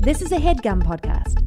This is a HeadGum podcast.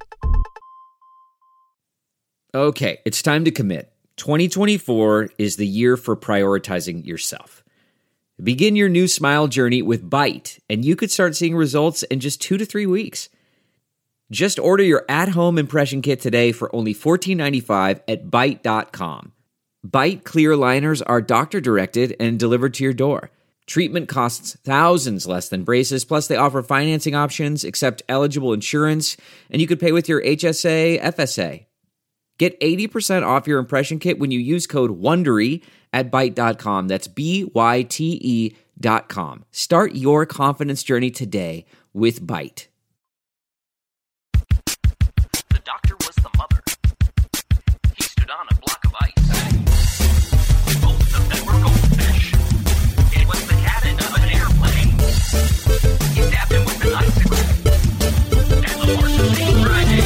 Okay, it's time to commit. 2024 is the year for prioritizing yourself. Begin your new smile journey with Byte, and you could start seeing results in just 2 to 3 weeks. Just order your at-home impression kit today for only $14.95 at Byte.com. Byte clear liners are doctor-directed and delivered to your door. Treatment costs thousands less than braces, plus they offer financing options, accept eligible insurance, and you could pay with your HSA, FSA. Get 80% off your impression kit when you use code WONDERY at Byte.com. That's BYTE.com. Start your confidence journey today with Byte. The doctor was the mother. He stood on a block of ice. Both of them were goldfish. It was the cabin of an airplane. He stabbed him with an icicle. And the horse was named Friday.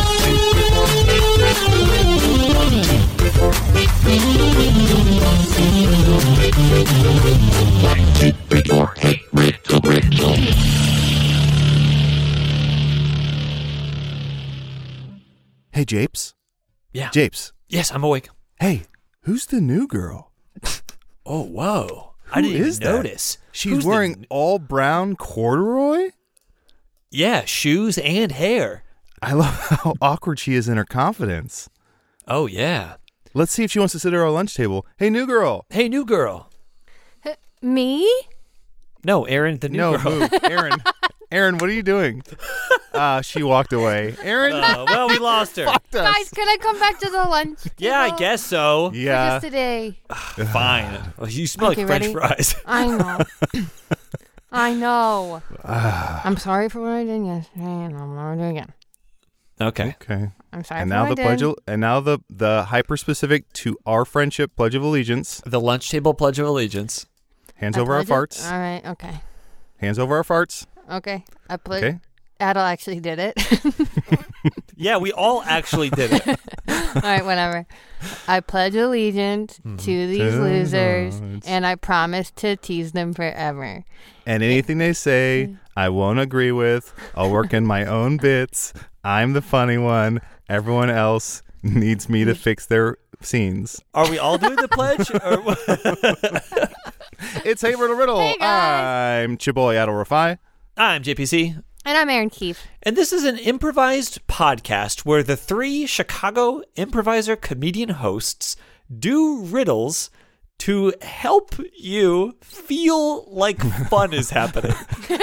Hey, Japes. Yeah. Japes. Yes, I'm awake. Hey, who's the new girl? Oh, whoa. I didn't even notice. She's Who's wearing all brown corduroy? Yeah, shoes and hair. I love how awkward she is in her confidence. Oh, yeah. Let's see if she wants to sit at our lunch table. Hey, new girl. Hey, new girl. Me? No, Aaron, the new girl. Move. Aaron, what are you doing? She walked away. Aaron, Well, we lost her. fucked us. Guys, can I come back to the lunch table? Yeah, I guess so. Yeah. Just today. Fine. Well, you smell Okay, like French ready? fries. I know. I know. I'm sorry for what I did yesterday, and I'm not doing it again. Okay. Okay. I'm sorry And for now what the I did. and now the hyper specific to our friendship Pledge of Allegiance. The lunch table pledge of allegiance. Hands I over our pledge it? farts. All right, okay. Hands over our farts. Okay. I pledge. Okay. Adel actually did it. Yeah, we all actually did it. All right, whatever. I pledge allegiance to these To losers, those. and I promise to tease them forever. And anything they say, I won't agree with. I'll work in my own bits. I'm the funny one. Everyone else needs me to fix their scenes. Are we all doing the pledge? Or what? It's Hey Riddle Riddle. Hey, guys. I'm Chiboy Adel Rafai. I'm JPC. And I'm Aaron Keefe. And this is an improvised podcast where the 3 Chicago improviser comedian hosts do riddles to help you feel like fun is happening.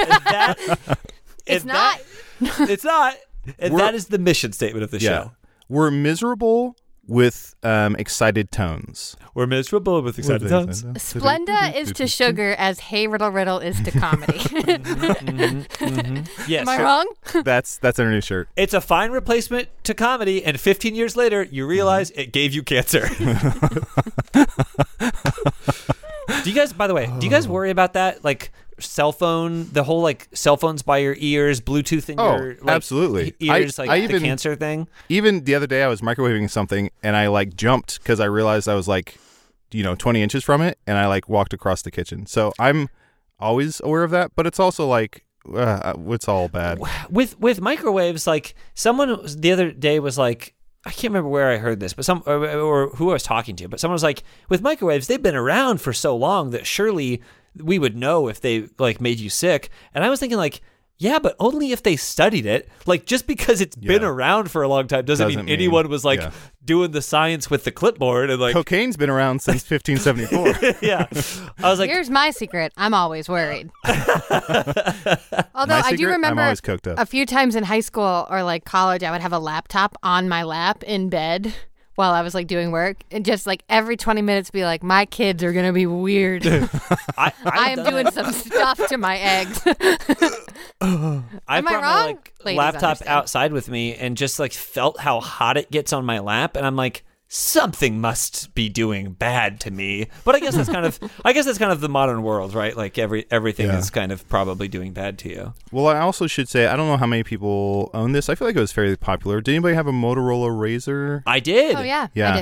It's not. It's not. And We're- that is the mission statement of the show. We're miserable with excited tones. We're miserable with excited tones. Splenda is to sugar as Hey Riddle Riddle is to comedy. Yes. Am I wrong? That's our new shirt. It's a fine replacement to comedy, and 15 years later, you realize it gave you cancer. Do you guys, by the way, do you guys worry about that? Like cell phone, the whole like cell phones by your ears, Bluetooth in your like, absolutely. ears, like I the even- cancer thing? Even the other day, I was microwaving something, and I like jumped because I realized I was like, 20 inches from it, and I like walked across the kitchen. So I'm always aware of that, but it's also like, it's all bad. With microwaves, like someone the other day was like, I can't remember where I heard this, but or who I was talking to, but someone was like, with microwaves, they've been around for so long that surely we would know if they like made you sick. And I was thinking like, yeah, but only if they studied it. Like just because it's been around for a long time doesn't mean anyone was like doing the science with the clipboard and like Cocaine's been around since 1574. yeah. I was like, Here's my secret. I'm always worried. Although My I do secret? remember I'm always coked up. a few times in high school or like college, I would have a laptop on my lap in bed while I was like doing work, and just like every 20 minutes be like, my kids are gonna be weird. I am doing some stuff to my eggs. I Am I brought my wrong? like Ladies laptop understand. outside with me and just like felt how hot it gets on my lap, and I'm like, something must be doing bad to me. But I guess that's kind of the modern world, right? Like everything is kind of probably doing bad to you. Well, I also should say, I don't know how many people own this. I feel like it was fairly popular. Did anybody have a Motorola Razr? I did. Oh yeah, Yeah. I did.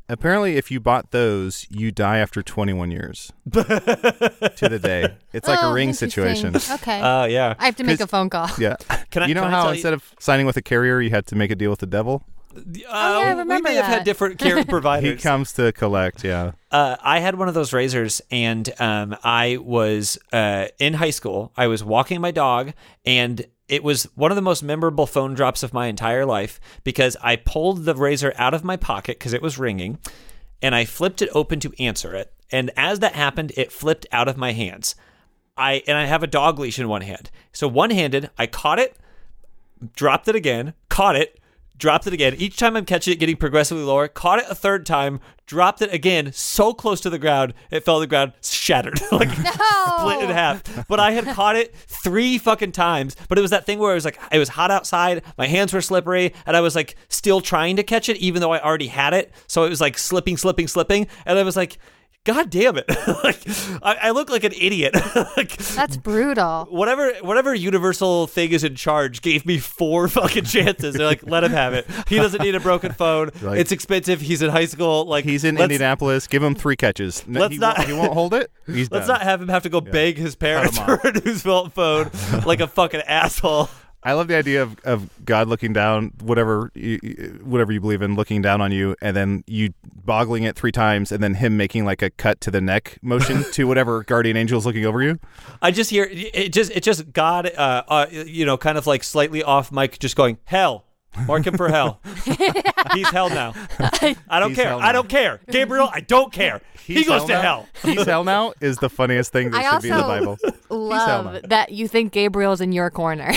Apparently, if you bought those, you die after 21 years to the day. It's like a ring interesting. situation. Okay. Yeah. I have to make a phone call. Yeah. Can I you know tell how you- instead of signing with a carrier, you had to make a deal with the devil? yeah, I we remember may have had that. different care He providers. comes to collect, yeah. I had one of those razors, and I was in high school. I was walking my dog, and it was one of the most memorable phone drops of my entire life because I pulled the razor out of my pocket because it was ringing, and I flipped it open to answer it. And as that happened, it flipped out of my hands. I have a dog leash in one hand. So one-handed, I caught it, dropped it again, caught it, dropped it again. Each time I'm catching it, getting progressively lower. Caught it a third time, dropped it again, so close to the ground, it fell to the ground, shattered, like split in half. But I had caught it 3 fucking times. But it was that thing where it was like, it was hot outside, my hands were slippery, and I was like still trying to catch it, even though I already had it. So it was like slipping. And I was like, God damn it. Like, I look like an idiot. Like, That's brutal. whatever universal thing is in charge gave me 4 fucking chances. They're like, let him have it. He doesn't need a broken phone. Like- It's expensive. He's in high school. Like, He's in let's- Indianapolis. Give him 3 catches. Let's he not- won't hold it. He's Let's done. not have him have to go beg his parents Cut him for a new phone like a fucking asshole. I love the idea of God looking down, whatever you believe in, looking down on you, and then you boggling it 3 times, and then him making like a cut to the neck motion to whatever guardian angel is looking over you. I just hear it. Just God, kind of like slightly off mic, just going hell. Mark him for hell. He's hell now. I don't He's care. hell I now. don't care. Gabriel, I don't care. He goes to now. hell. He's hell now is the funniest thing that I should be in the also Bible. love that you think Gabriel's in your corner.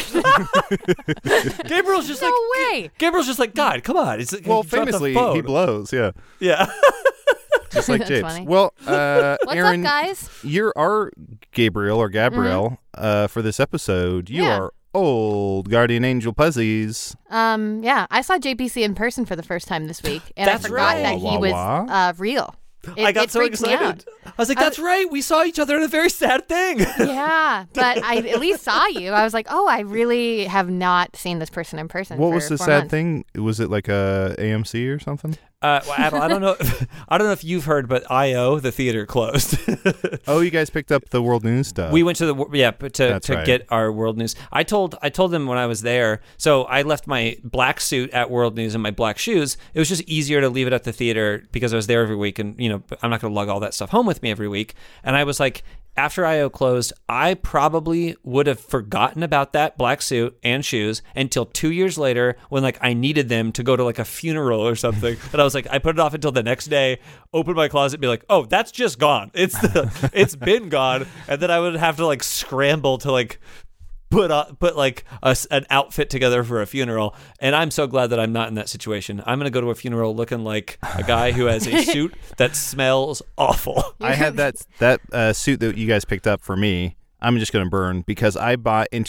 Gabriel's just No like way. Gabriel's just like God. Come on. It's Well, drop the famously, phone. he blows. Yeah, Yeah. just like That's James. funny. Well, What's Aaron, up, guys? you're our Gabriel or Gabrielle for this episode. You Yeah. are old guardian angel Puzzies. Yeah, I saw JPC in person for the first time this week, and That's I forgot right. that he Wah, wah. was real. I got it so freaked me out. excited. I was like, that's right. We saw each other in a very sad thing. Yeah, but I at least saw you. I was like, oh, I really have not seen this person in person. What for was the 4 sad months. thing? Was it like a AMC or something? Well, Adel, I don't know. I don't know if you've heard, but I.O. the theater closed. Oh, you guys picked up the world news stuff. We went to but to That's right. get our World News. I told them when I was there. So I left my black suit at World News and my black shoes. It was just easier to leave it at the theater because I was there every week, and I'm not going to lug all that stuff home with me every week. And I was like, after I.O. closed, I probably would have forgotten about that black suit and shoes until 2 years later when like I needed them to go to like a funeral or something. And I was like, I put it off until the next day, open my closet, and be like, oh, that's just gone. It's been gone. And then I would have to like scramble to like put like an outfit together for a funeral. And I'm so glad that I'm not in that situation. I'm gonna go to a funeral looking like a guy who has a suit that smells awful. I had that suit that you guys picked up for me. I'm just going to burn because I bought in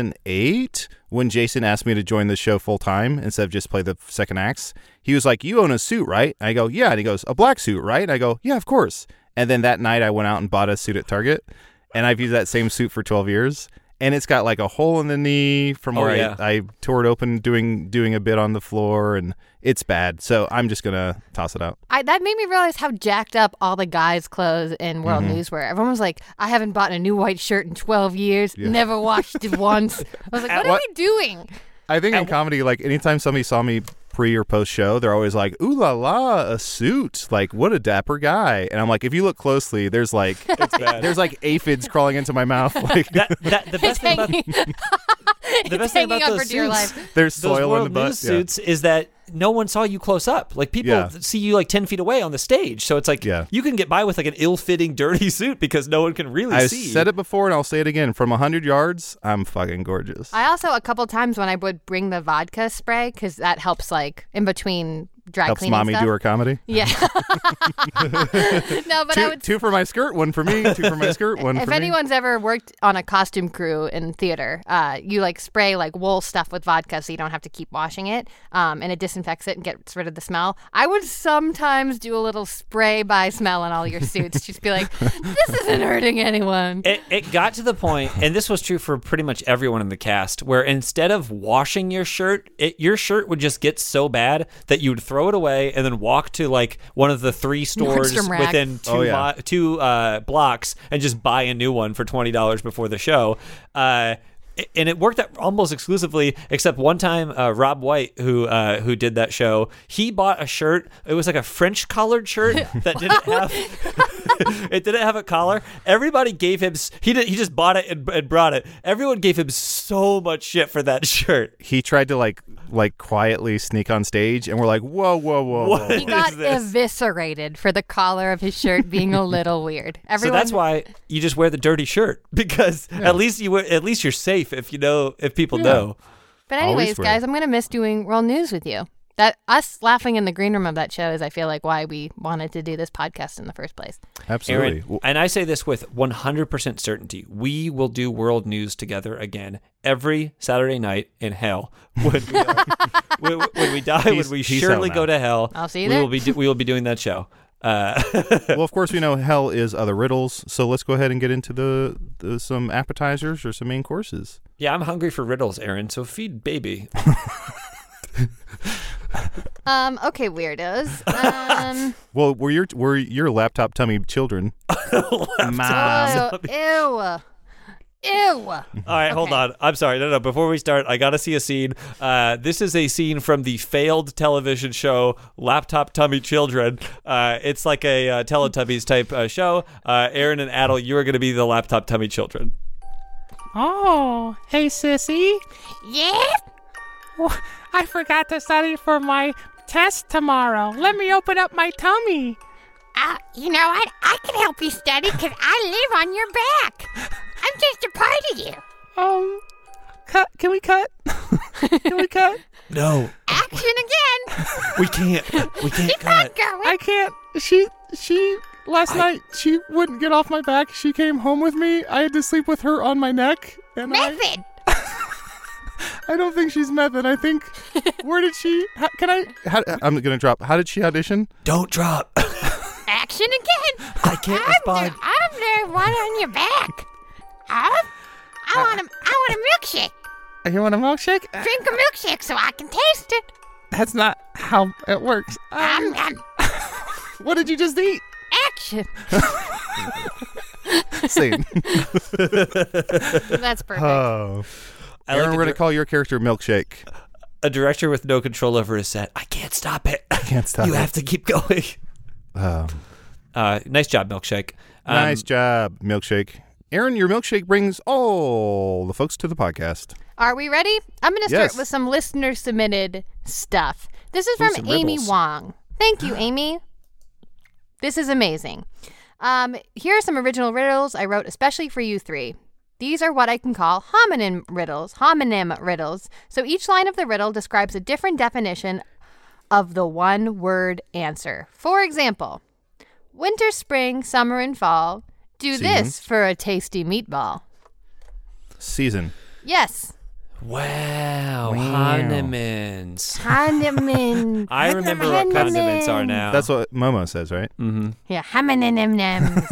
2008 when Jason asked me to join the show full time instead of just play the second acts. He was like, "You own a suit, right?" I go, "Yeah." And he goes, "A black suit, right?" I go, "Yeah, of course." And then that night I went out and bought a suit at Target, and I've used that same suit for 12 years. And it's got like a hole in the knee from where I tore it open doing a bit on the floor, and it's bad. So I'm just gonna toss it out. That made me realize how jacked up all the guys' clothes in World News were. Everyone was like, I haven't bought a new white shirt in 12 years, never washed it once. I was like, what are we doing? I think in comedy, like anytime somebody saw me pre or post show, they're always like, "Ooh la la, a suit! Like what a dapper guy!" And I'm like, if you look closely, there's like there's like aphids crawling into my mouth. Like The best thing about the best thing hanging about up those for dear suits, life. there's those soil in the World butt. News suits, is that no one saw you close up. Like people Yeah. see you like 10 feet away on the stage, so it's like you can get by with like an ill-fitting, dirty suit because no one can really I've see. said it before and I'll say it again. From 100 yards, I'm fucking gorgeous. I also, a couple times when I would bring the vodka spray, because that helps like in between dry Helps cleaning mommy stuff. do her comedy. Yeah. No, but I would. Two for my skirt, one for me. Two for my skirt, one If for me. anyone's ever worked on a costume crew in theater, you like spray like wool stuff with vodka so you don't have to keep washing it, and it disinfects it and gets rid of the smell. I would sometimes do a little spray by smell on all your suits, just be like, this isn't hurting anyone. It got to the point, and this was true for pretty much everyone in the cast, where instead of washing your shirt would just get so bad that you would throw throw it away, and then walk to like one of the 3 stores Nordstrom Rack. within two blocks and just buy a new one for $20 before the show. And it worked out almost exclusively, except one time, Rob White, who did that show, he bought a shirt. It was like a French collared shirt that didn't have it didn't have a collar. Everybody gave him. He just bought it and brought it. Everyone gave him so much shit for that shirt. He tried to like quietly sneak on stage, and we're like, whoa. What He got is this? eviscerated for the collar of his shirt being a little weird. So that's why you just wear the dirty shirt, because at least you're safe if people know. But Always anyways, wear guys, it. I'm going to miss doing World News with you. That us laughing in the green room of that show is, I feel like, why we wanted to do this podcast in the first place. Absolutely. Aaron, and I say this with 100% certainty, we will do World News together again every Saturday night in hell. When we die, when we he's surely hell go now. to hell, I'll see you we there. will be doing that show. Well, of course, we know hell is other riddles, so let's go ahead and get into the some appetizers or some main courses. Yeah, I'm hungry for riddles, Aaron, so feed baby. Okay, weirdos. Well, we're your laptop tummy children. Mom. Ew. All right, hold on. I'm sorry. No. Before we start, I got to see a scene. This is a scene from the failed television show Laptop Tummy Children. It's like a Teletubbies type show. Aaron and Adel, you are going to be the Laptop Tummy Children. Oh, hey, sissy. Yeah? Oh, I forgot to study for my test tomorrow. Let me open up my tummy. You know what? I can help you study because I live on your back. I'm just a part of you. Cut. Can we cut? Can we cut? No, Action again. we can't. We can't Keep on cut. going. I can't. She last night, she wouldn't get off my back. She came home with me. I had to sleep with her on my neck. And Method. I don't think she's method. I think, where did she, I'm going to drop. How did she audition? Don't drop. Action again. I can't respond. I'm the one on your back. I want a milkshake. You want a milkshake? Drink a milkshake so I can taste it. That's not how it works. Nom. What did you just eat? Action. Same. That's perfect. Oh. Aaron, we're going to call your character Milkshake. A director with no control over his set. I can't stop it. I can't stop You it. have to keep going. Nice job, Milkshake. Nice job, Milkshake. Aaron, your milkshake brings all the folks to the podcast. Are we ready? I'm going to start Yes. with some listener-submitted stuff. This is Ooh, from some Amy riddles. Wong. Thank you, Amy. This is amazing. Here are some original riddles I wrote especially for you three. These are what I can call homonym riddles. So each line of the riddle describes a different definition of the one-word answer. For example, winter, spring, summer, and fall. Do this Seasons. for a tasty meatball. Season. Yes. Wow. Wow. Condiments. Condiment. I remember what condiments are now. That's what Momo says, right? Yeah, ham-a-nem-nems.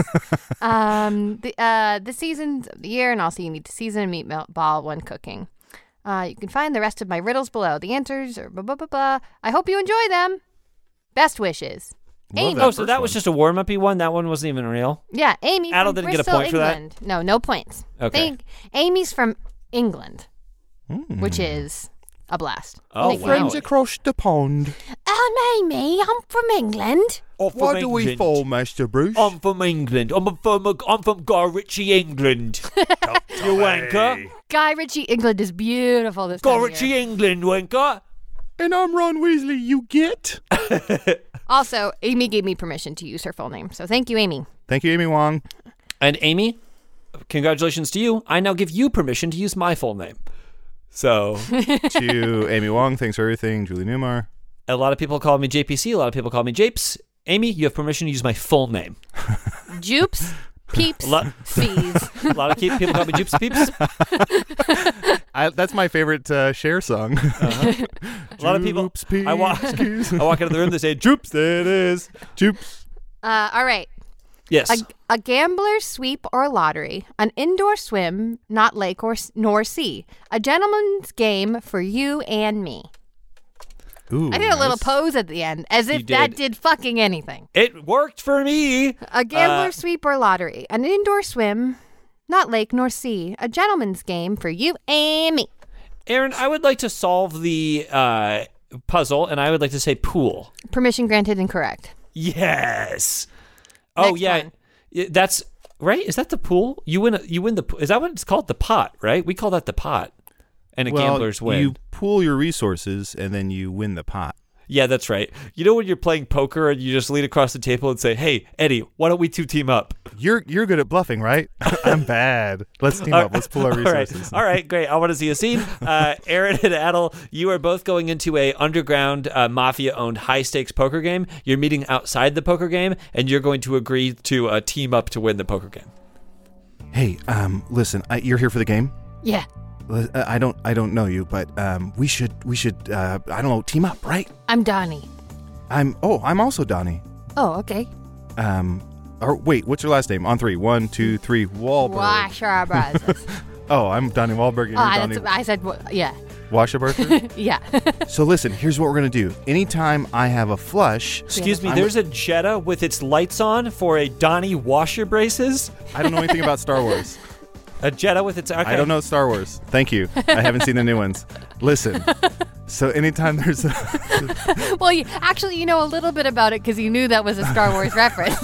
The seasons of the year, and also you need to season a meatball when cooking. You can find the rest of my riddles below. The answers are blah, blah, blah, blah. I hope you enjoy them. Best wishes. Love Amy. that Oh, so first that was one. just a warm-uppy one? That one wasn't even real? Yeah, Amy Adel from didn't get a Bristol, point for that? England. No points. Okay. Amy's from England, which is a blast. Oh, Thank you, wow. Amy. across the pond. I'm Amy. I'm from England. I'm from England. Master Bruce? I'm from England. I'm from Guy Ritchie, England. You wanker. Guy Ritchie, England is beautiful this Guy time of Ritchie, year. England, wanker. And I'm Ron Weasley, you get? Also, Amy gave me permission to use her full name, so thank you, Amy. Thank you, Amy Wong. And Amy, congratulations to you. I now give you permission to use my full name. So, To Amy Wong, thanks for everything. Julie Newmar. a lot of people call me JPC. A lot of people call me Japes. Amy, you have permission to use my full name. Jupes, Peeps, Lot- Fees. A lot of people call me Jupes Peeps. That's my favorite Cher song. A lot of people. Joops, peeps, I walk into the room. They say, "Joops, there it is." Joops. All right. Yes. A gambler's sweep or lottery, an indoor swim, not lake nor sea, a gentleman's game for you and me. Ooh, I did a little nice. pose at the end, as if You that did. did fucking anything. It worked for me. A gambler sweep or lottery, an indoor swim, not lake nor sea, a gentleman's game for you and me. Aaron, I would like to solve the puzzle, and I would like to say pool. Permission granted and correct. Yes. Oh Next yeah, one. that's right. Is that the pool? You win the. Is that what it's called? The pot, right? We call that the pot. And a gambler's win. You pool your resources and then you win the pot. Yeah, that's right. You know when you're playing poker and you just lean across the table and say, "Hey, Eddie, why don't we two team up?" You're good at bluffing, right? I'm bad. Let's team up. Let's pool our resources. All right, great. I want to see a scene. Aaron and Adel, you are both going into a underground mafia-owned high-stakes poker game. You're meeting outside the poker game, and you're going to agree to team up to win the poker game. Hey, listen, you're here for the game? Yeah. I don't know you, but we should I don't know, team up, right? I'm Donnie. I'm also Donnie. Oh, okay. Or wait, what's your last name? On 3. 1, 2, 3. Wahlberg. Washer Oh, I'm Donnie Wahlberg and you're Donnie I said, yeah. Washerberger? Yeah. So listen, here's what we're gonna do. Anytime I have a flush, Excuse me, I'm- there's a Jetta with its lights on for a Donnie washer braces? I don't know anything about Star Wars. A Jetta with its... Okay. I don't know Star Wars. Thank you. I haven't seen the new ones. Listen. So anytime there's a Well, actually, you know a little bit about it because you knew that was a Star Wars reference.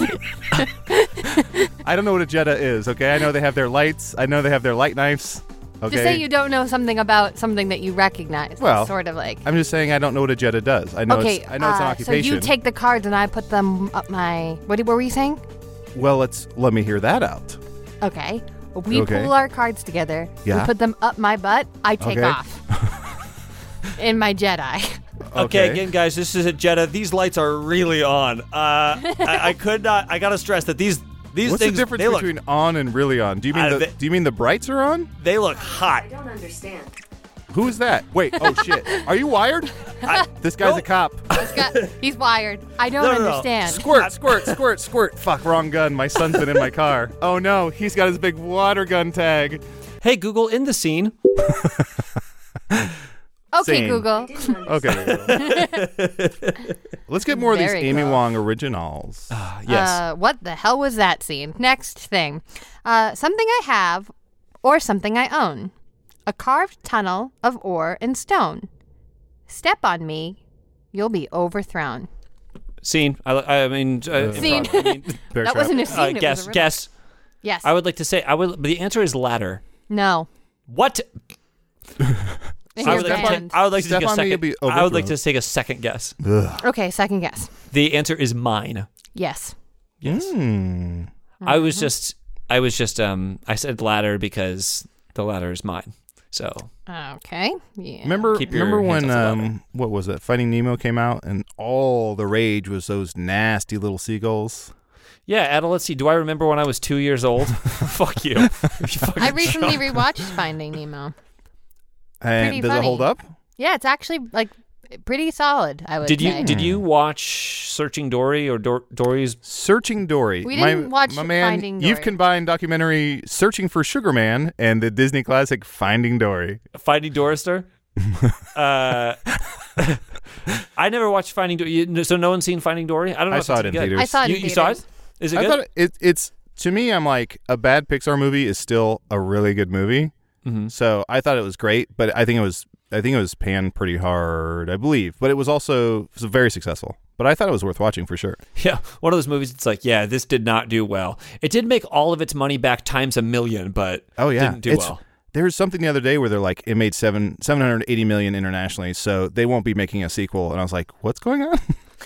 I don't know what a Jetta is, okay? I know they have their lights. I know they have their light knives. Okay. To say you don't know something about something that you recognize. Well, It's sort of like. I'm just saying I don't know what a Jetta does. I know Okay, it's an occupation. so you take the cards and I put them up my. What were you saying? Well, let me hear that out. Okay. We Okay. pull our cards together. Yeah. We put them up my butt. I take Okay. off. In my Jedi. Okay, again, guys, this is a Jetta. These lights are really on. I could not... I gotta stress that these What's things... the difference they between on and really on? Do you mean do you mean the brights are on? They look hot. Who is that? Wait, oh shit. Are you wired? This guy's a cop. He's wired. I don't No. understand. Squirt. Fuck, wrong gun. My son's been in my car. Oh no, he's got his big water gun tag. Hey, Google, in the scene. Okay, Same. Google. Okay. Let's get more of these Very Amy cool. Wong originals. Yes. What the hell was that scene? Next thing. Something I have or something I own. A carved tunnel of ore and stone. Step on me, you'll be overthrown. Scene. I mean... Scene. improv. I mean, Bear That trap. wasn't a scene. it was a riddle. guess. Yes. I would like to say... But the answer is ladder. No. What? It's I your would like to band. take, I would like to Step take a on me, you'll second. be I would like overthrown. to take a second guess. Okay, second guess. The answer is mine. Yes. Yes. Hmm. I was just I said ladder because the ladder is mine. So Okay. Yeah. Remember Keep your when hands off the ladder. what was it? Finding Nemo came out and all the rage was those nasty little seagulls. yeah, Adel, let's see. Do I remember when I was 2 years old? Fuck you. You fucking I recently chump. rewatched Finding Nemo. And Pretty does it funny. hold up? Yeah, it's actually like pretty solid, I would say. Did you watch Searching Dory or Dory's? Searching Dory. We didn't watch my man, Finding You've Dory. combined documentary Searching for Sugar Man and the Disney classic Finding Dory. Finding Dorister? I never watched Finding Dory. So no one's seen Finding Dory? I don't know. I if saw it's it in good. theaters. I saw it in You saw it? theaters. Is it I good? thought it's to me. I'm like a bad Pixar movie is still a really good movie. Mm-hmm. So I thought it was great, but I think it was panned pretty hard, I believe. But it was very successful. But I thought it was worth watching for sure. Yeah, one of those movies. It's like, yeah, this did not do well. It did make all of its money back times a million, but Oh yeah, didn't do well. There was something the other day where they're like, it made 780 million internationally, so they won't be making a sequel. And I was like, what's going on?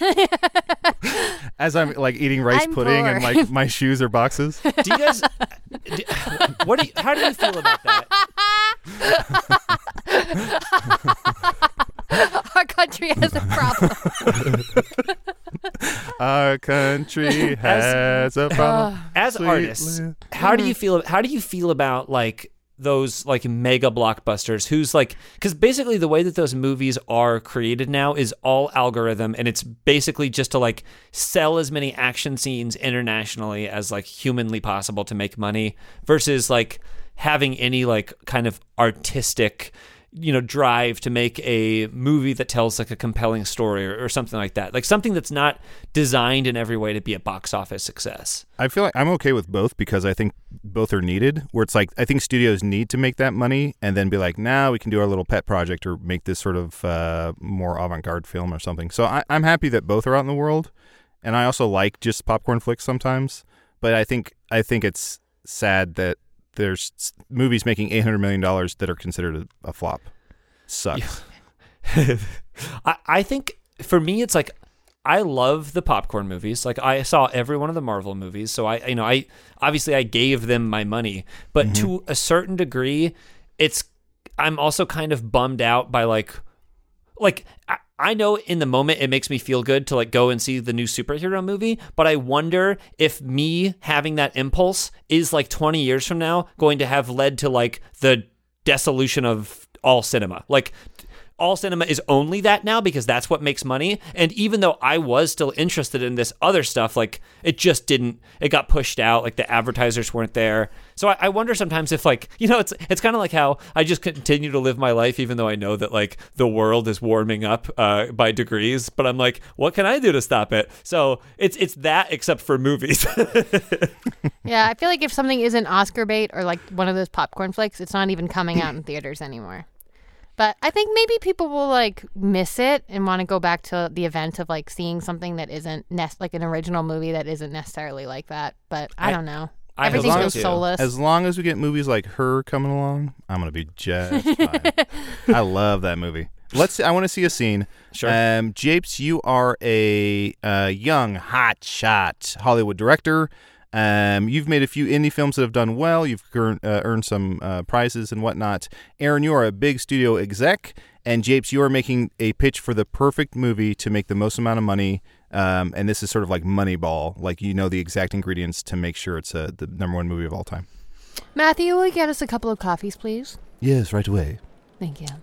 As I'm like eating rice I'm pudding and poor. like my shoes are boxes. Do you guys? How do you feel about that? Our country has a problem. Our country has a problem. As Sweet artists, land. how do you feel about like those like mega blockbusters who's like, because basically the way that those movies are created now is all algorithm, and it's basically just to like sell as many action scenes internationally as like humanly possible to make money versus like having any like kind of artistic drive to make a movie that tells like a compelling story or something like that. Like something that's not designed in every way to be a box office success. I feel like I'm okay with both because I think both are needed. Where it's like I think studios need to make that money and then be like, now we can do our little pet project or make this sort of more avant-garde film or something. So I'm happy that both are out in the world, and I also like just popcorn flicks sometimes. But I think it's sad that there's movies making $800 million that are considered a flop. Sucks. Yeah. I think for me, it's like I love the popcorn movies. Like I saw every one of the Marvel movies, so I obviously I gave them my money, but to a certain degree, I'm also kind of bummed out by like I know in the moment it makes me feel good to like go and see the new superhero movie, but I wonder if me having that impulse is like 20 years from now going to have led to like the dissolution of all cinema. Like all cinema is only that now because that's what makes money. And even though I was still interested in this other stuff, like it got pushed out. Like the advertisers weren't there. So I wonder sometimes if like, it's kind of like how I just continue to live my life, even though I know that like the world is warming up by degrees, but I'm like, what can I do to stop it? So it's that except for movies. Yeah. I feel like if something isn't Oscar bait or like one of those popcorn flicks, it's not even coming out in theaters anymore. But I think maybe people will like miss it and want to go back to the event of like seeing something that isn't like an original movie that isn't necessarily like that. But I don't know. Everything feels soulless. As long as we get movies like Her coming along, I'm gonna be just fine. I love that movie. I want to see a scene. Sure. Japes, you are a young hot shot Hollywood director. You've made a few indie films that have done well. You've earned some prizes and whatnot. Aaron, you are a big studio exec. And Japes, you are making a pitch for the perfect movie to make the most amount of money. And this is sort of like Moneyball. Like, the exact ingredients to make sure it's the number one movie of all time. Matthew, will you get us a couple of coffees, please? Yes, right away. Thank you.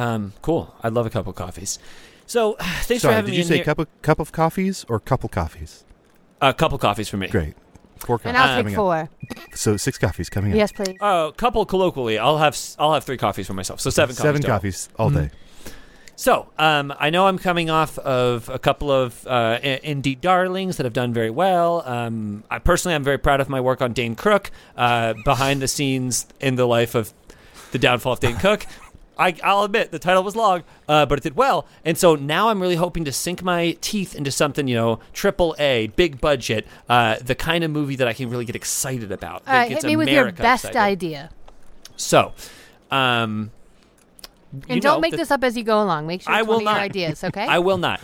Cool. I'd love a couple of coffees. So, thanks for having me in here. Did you say cup of coffees or couple coffees? A couple coffees for me. Great. 4 coffees. And I'll take 4. So 6 coffees coming up. Yes, please. Couple colloquially. I'll have 3 coffees for myself. So 7 coffees. 7 total. coffees all day. So, I know I'm coming off of a couple of indie darlings that have done very well. I'm very proud of my work on Dane Cook, behind the scenes in the life of the downfall of Dane Cook. I'll admit the title was long, but it did well. And so now I'm really hoping to sink my teeth into something, AAA, big budget, the kind of movie that I can really get excited about. All right, hit me with your best idea. So, and don't make this up as you go along. Make sure it's one of your ideas, okay? I will not.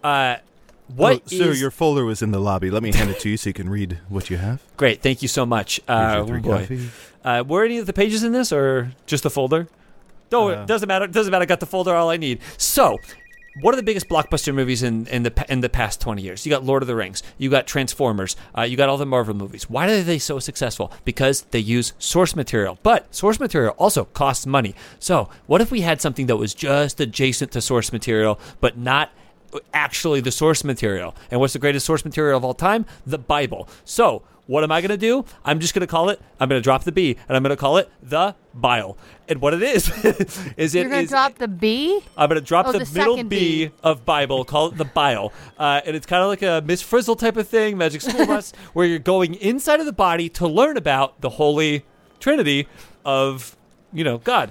Sir, your folder was in the lobby. Let me hand it to you so you can read what you have. Great, thank you so much. Here's your 3 coffees. Were any of the pages in this, or just the folder? No, it doesn't matter. It doesn't matter. I got the folder, all I need. So, what are the biggest blockbuster movies in the past 20 years? You got Lord of the Rings. You got Transformers. You got all the Marvel movies. Why are they so successful? Because they use source material. But source material also costs money. So, what if we had something that was just adjacent to source material, but not actually the source material? And what's the greatest source material of all time? The Bible. So, what am I going to do? I'm just going to I'm going to drop the B, and I'm going to call it the Bile. And what it is, You're going to drop the B? I'm going to drop the middle B of Bible, call it the Bile. And it's kind of like a Miss Frizzle type of thing, Magic School Bus, where you're going inside of the body to learn about the Holy Trinity of, God.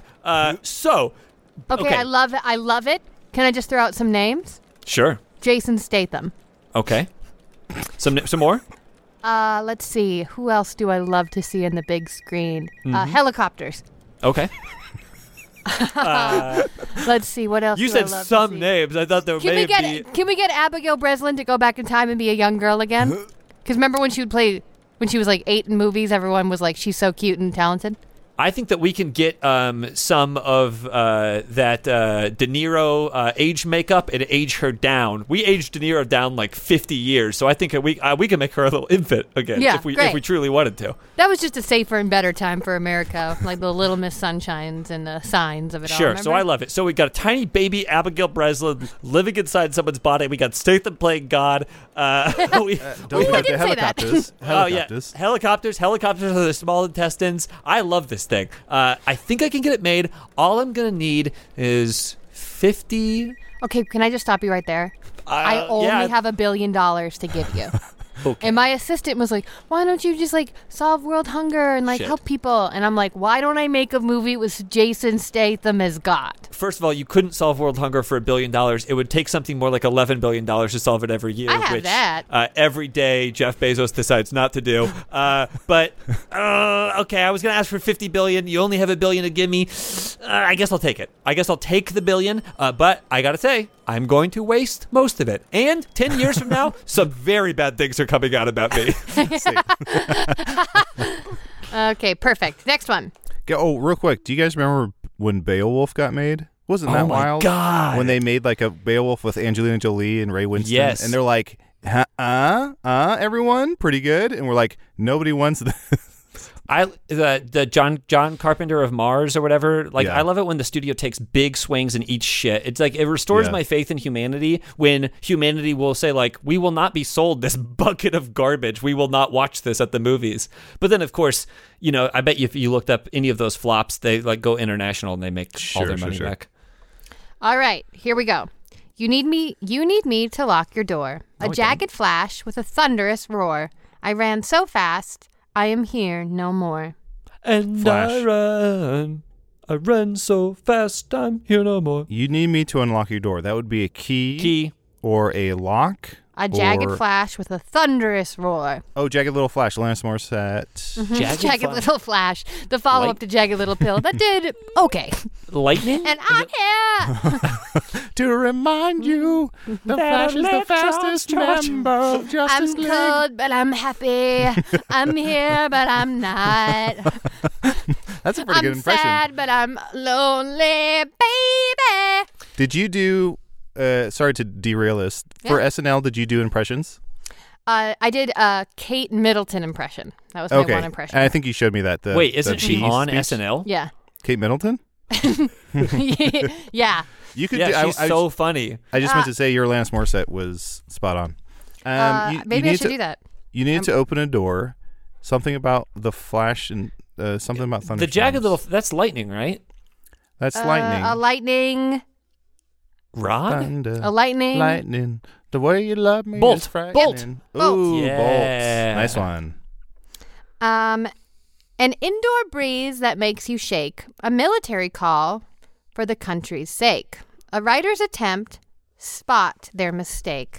Okay. I love it. I love it. Can I just throw out some names? Sure. Jason Statham. Okay. Some more? Let's see. Who else do I love to see in the big screen? Helicopters. Okay. Let's see. What else? You said some names. I thought there may be. Can we get Abigail Breslin to go back in time and be a young girl again? Because remember when she was like 8 in movies, everyone was like, she's so cute and talented. I think that we can get some of that De Niro age makeup and age her down. We aged De Niro down like 50 years, so I think we can make her a little infant again if we truly wanted to. That was just a safer and better time for America, like the Little Miss Sunshines and the signs of it all. Sure, remember? So I love it. So we got a tiny baby Abigail Breslin living inside someone's body. We got Statham playing God. Don't forget the helicopters. Oh yeah, helicopters are the small intestines. I love this this thing. I think I can get it made. All I'm going to need is 50. Okay, can I just stop you right there? I only have $1 billion to give you. Okay. And my assistant was like, why don't you just like solve world hunger and like Shit. help people? And I'm like, why don't I make a movie with Jason Statham as God? First of all, you couldn't solve world hunger for $1 billion. It would take something more like $11 billion to solve it every year. I have which, that. Every day, Jeff Bezos decides not to do. Okay, I was going to ask for $50 billion. You only have $1 billion to give me. I guess I'll take it. I guess I'll take the $1 billion. But I got to say, I'm going to waste most of it. And 10 years from now, some very bad things are coming out about me. Okay, perfect. Next one. Oh, real quick. Do you guys remember when Beowulf got made? Wasn't that Oh my wild? God. When they made like a Beowulf with Angelina Jolie and Ray Winston. Yes. And they're like, everyone? Pretty good. And we're like, nobody wants this. The John Carpenter of Mars or whatever, like Yeah. I love it when the studio takes big swings and eats shit. It's like it restores Yeah. my faith in humanity when humanity will say like, we will not be sold this bucket of garbage. We will not watch this at the movies. But then of course, I bet you if you looked up any of those flops, they like go international and they make all their money back. All right, here we go. You need me to lock your door. A jagged flash with a thunderous roar. I ran so fast, I am here no more. And Flash. I ran so fast, I'm here no more. You need me to unlock your door. That would be a key. Or a lock. A jagged or- flash with a thunderous roar. Oh, Jagged Little Flash, Alanis Morissette. Jagged Flash. Little Flash. The follow-up to Jagged Little Pill. That did okay. Lightning? And I'm here. To remind you, the Flash is the fastest member of Justice I'm League. cold, but I'm happy. I'm here, but I'm not. That's a pretty good I'm impression. sad, but I'm lonely, baby. Did you do, sorry to derail this, for Yeah. SNL, did you do impressions? I did a Kate Middleton impression. That was my one impression. And I think you showed me that. Wait, isn't she Bee on speech. SNL? Yeah. Kate Middleton? Yeah. You could Yeah, do, she's so funny. I just meant to say your Alanis Morissette was spot on. Maybe I should do that. You needed to open a door. Something about the Flash and something about thunderstorms. The jagged little, that's lightning, right? That's lightning. A lightning. Rod? Thunder, A lightning. lightning. The way you love me Bolt. is frightening. Bolt. Ooh, Yeah. Bolt. Nice one. An indoor breeze that makes you shake. A military call for the country's sake. A writer's attempt. Spot their mistake.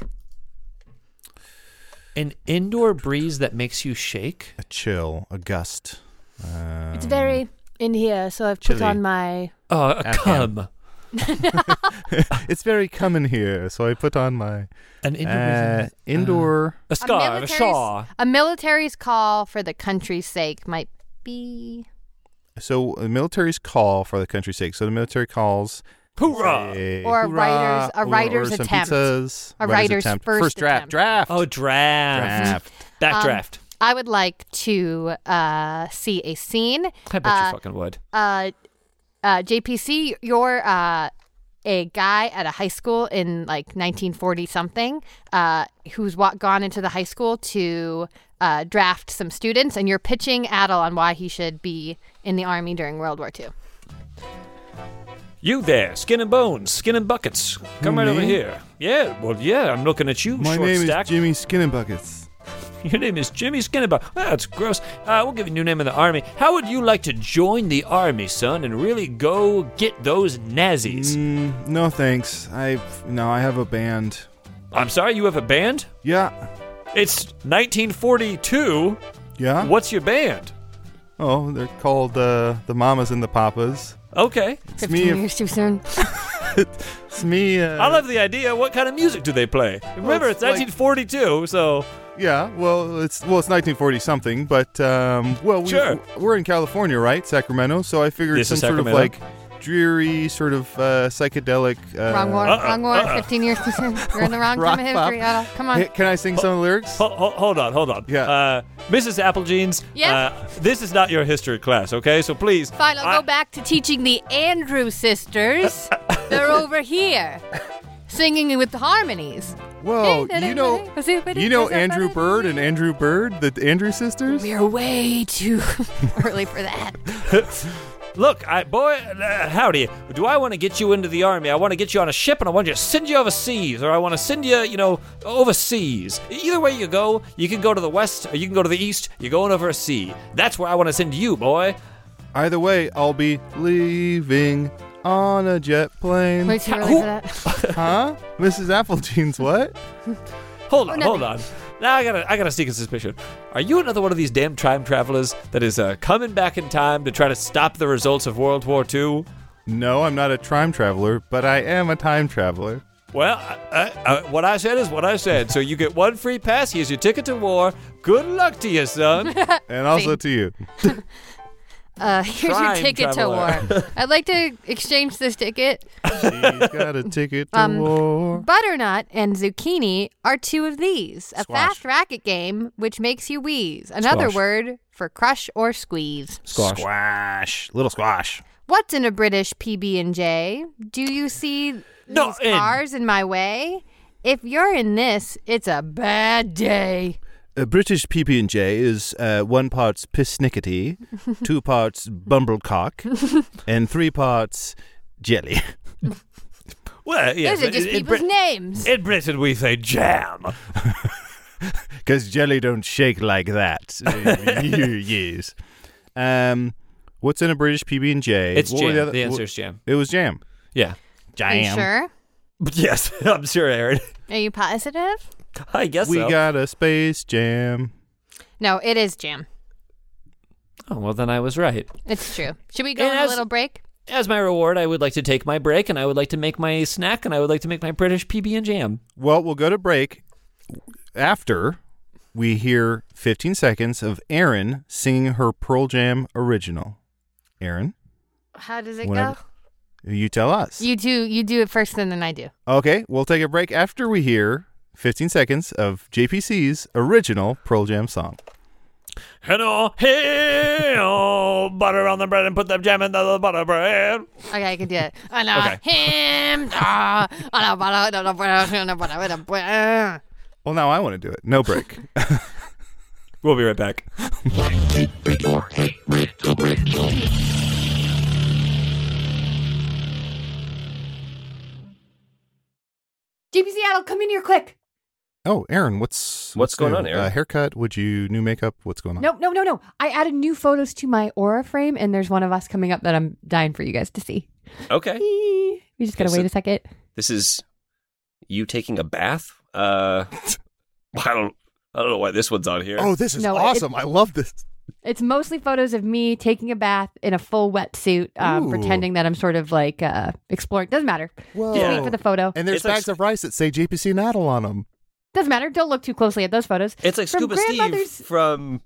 An indoor breeze that makes you shake? A chill, a gust. It's very in here, so I've put Chilly. on my. Oh, a cum. It's very coming here, so I put on my An indoor breeze. indoor. A scarf, a shawl. A military's call for the country's sake might be. So the military's call for the country's sake. So the military calls. Hoorah! say, Or a "Hoorah," writer's or some attempt. pizzas. A writer's attempt. first draft. attempt. Draft. Oh, draft. Backdraft. I would like to see a scene. I bet you fucking would. JPC, you're a guy at a high school in like 1940 something who's gone into the high school to draft some students, and you're pitching Adel on why he should be in the army during World War II. You there, skin and bones, skin and buckets. Come right over here. Yeah, well, yeah, I'm looking at you, My short name stack. is Jimmy Skinnabuckets. Your name is Jimmy Skinnabuck. That's gross. We'll give you a new name in the army. How would you like to join the army, son, and really go get those Nazis? No thanks. I have a band. I'm sorry, you have a band? Yeah. It's 1942. Yeah. What's your band? Oh, they're called the Mamas and the Papas. Okay. It's 15 me. years too soon. It's me. I love the idea. What kind of music do they play? Remember, it's it's 1942, so Yeah. Well, it's 1940 something, but Sure. we're in California, right? Sacramento. So I figured This some is sort of Sacramento? like dreary, sort of psychedelic. Wrong war. 15 years too soon. You're in the wrong time of Rock history, Adel. Come on. Hey, can I sing some of the lyrics? hold on. Yeah. Mrs. Applejeans, Yeah? this is not your history class, okay? So please. Fine, I'll go back to teaching the Andrews sisters. They're over here. singing with the harmonies. Whoa, you know Andrew Bird and Andrew Bird, the Andrew sisters? We're way too early for that. Look, howdy. Do I want to get you into the army? I want to get you on a ship, and I want to send you overseas, or I want to send you, overseas. Either way you go, you can go to the west, or you can go to the east. You're going over a sea. That's where I want to send you, boy. Either way, I'll be leaving on a jet plane. Way too early for that. Huh? Mrs. Applejean's what? Hold on. Now I got a sneaking suspicion. Are you another one of these damn time travelers that is coming back in time to try to stop the results of World War II? No, I'm not a time traveler, but I am a time traveler. Well, what I said is what I said. So you get one free pass. Here's your ticket to war. Good luck to you, son. And also to you. Here's your Time ticket traveler. to war. I'd like to exchange this ticket. She's got a ticket to war. Butternut and zucchini are two of these. A Squash. fast racket game which makes you wheeze. Another Squash. word for crush or squeeze. Squash. Little squash. What's in a British PB&J? Do you see these cars in my way? If you're in this, it's a bad day. A British PB&J is 1 parts pissnickety, 2 parts bumblecock, and 3 parts jelly. Well, yes. Those are just people's names. In Britain, we say jam. Because jelly don't shake like that. Yes. What's in a British PB&J? It's What were jam. The answer is jam. It was jam. Yeah. Jam. Are you sure? Yes, I'm sure, Aaron. Are you positive? I guess We so. got a space jam. No, it is jam. Oh, well, then I was right. It's true. Should we go And on a as- little break? As my reward, I would like to take my break, and I would like to make my snack, and I would like to make my British PB and jam. Well, we'll go to break after we hear 15 seconds of Erin singing her Pearl Jam original. Erin, How does it Whenever- go? you tell us. You do it first, and then I do. Okay, we'll take a break after we hear 15 seconds of JPC's original Pearl Jam song. Hello, hey, butter on the bread and put the jam in the butter bread. Okay, I can do it. I know Okay. him. Well, now I want to do it. No break. We'll be right back. JP Seattle, come in here quick. Oh, Erin, what's going new? on, Erin? Haircut? Would you new makeup? What's going on? No. I added new photos to my Aura frame, and there's one of us coming up that I'm dying for you guys to see. Okay. We just gotta Okay, wait a second. This is you taking a bath? I don't know why this one's on here. Oh, this is No, awesome. I love this. It's mostly photos of me taking a bath in a full wetsuit, Ooh. pretending that I'm sort of like exploring. Doesn't matter. Whoa. Just wait for the photo. And there's It's like- bags of rice that say JPC Naddle on them. Doesn't matter. Don't look too closely at those photos. It's like From Scuba Steve grandmother's- from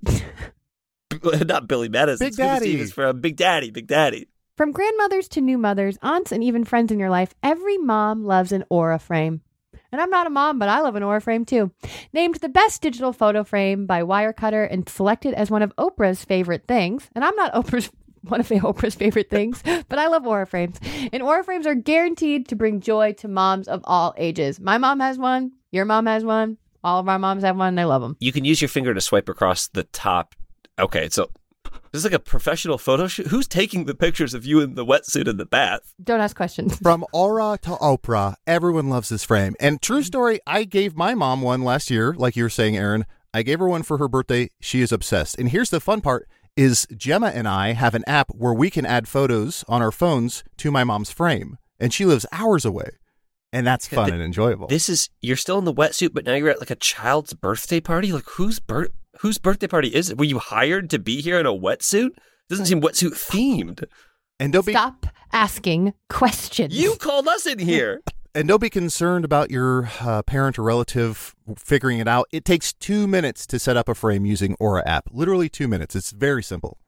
not Billy Madison. Big Scuba Daddy. Steve is from Big Daddy. Big Daddy. From grandmothers to new mothers, aunts, and even friends in your life, every mom loves an Aura frame. And I'm not a mom, but I love an Aura frame too. Named the best digital photo frame by Wirecutter and selected as one of Oprah's favorite things. And I'm not one of Oprah's favorite things, but I love Aura frames. And Aura frames are guaranteed to bring joy to moms of all ages. My mom has one. Your mom has one. All of our moms have one. And I love them. You can use your finger to swipe across the top. Okay, so this is like a professional photo shoot. Who's taking the pictures of you in the wetsuit in the bath? Don't ask questions. From Aura to Oprah, everyone loves this frame. And true story, I gave my mom one last year, like you were saying, Erin. I gave her one for her birthday. She is obsessed. And here's the fun part is Gemma and I have an app where we can add photos on our phones to my mom's frame. And she lives hours away. And that's fun and enjoyable. You're still in the wetsuit, but now you're at like a child's birthday party? Like whose birthday party is it? Were you hired to be here in a wetsuit? Doesn't seem wetsuit themed. And don't be Stop asking questions. You called us in here. And don't be concerned about your parent or relative figuring it out. It takes 2 minutes to set up a frame using Aura app. Literally 2 minutes. It's very simple.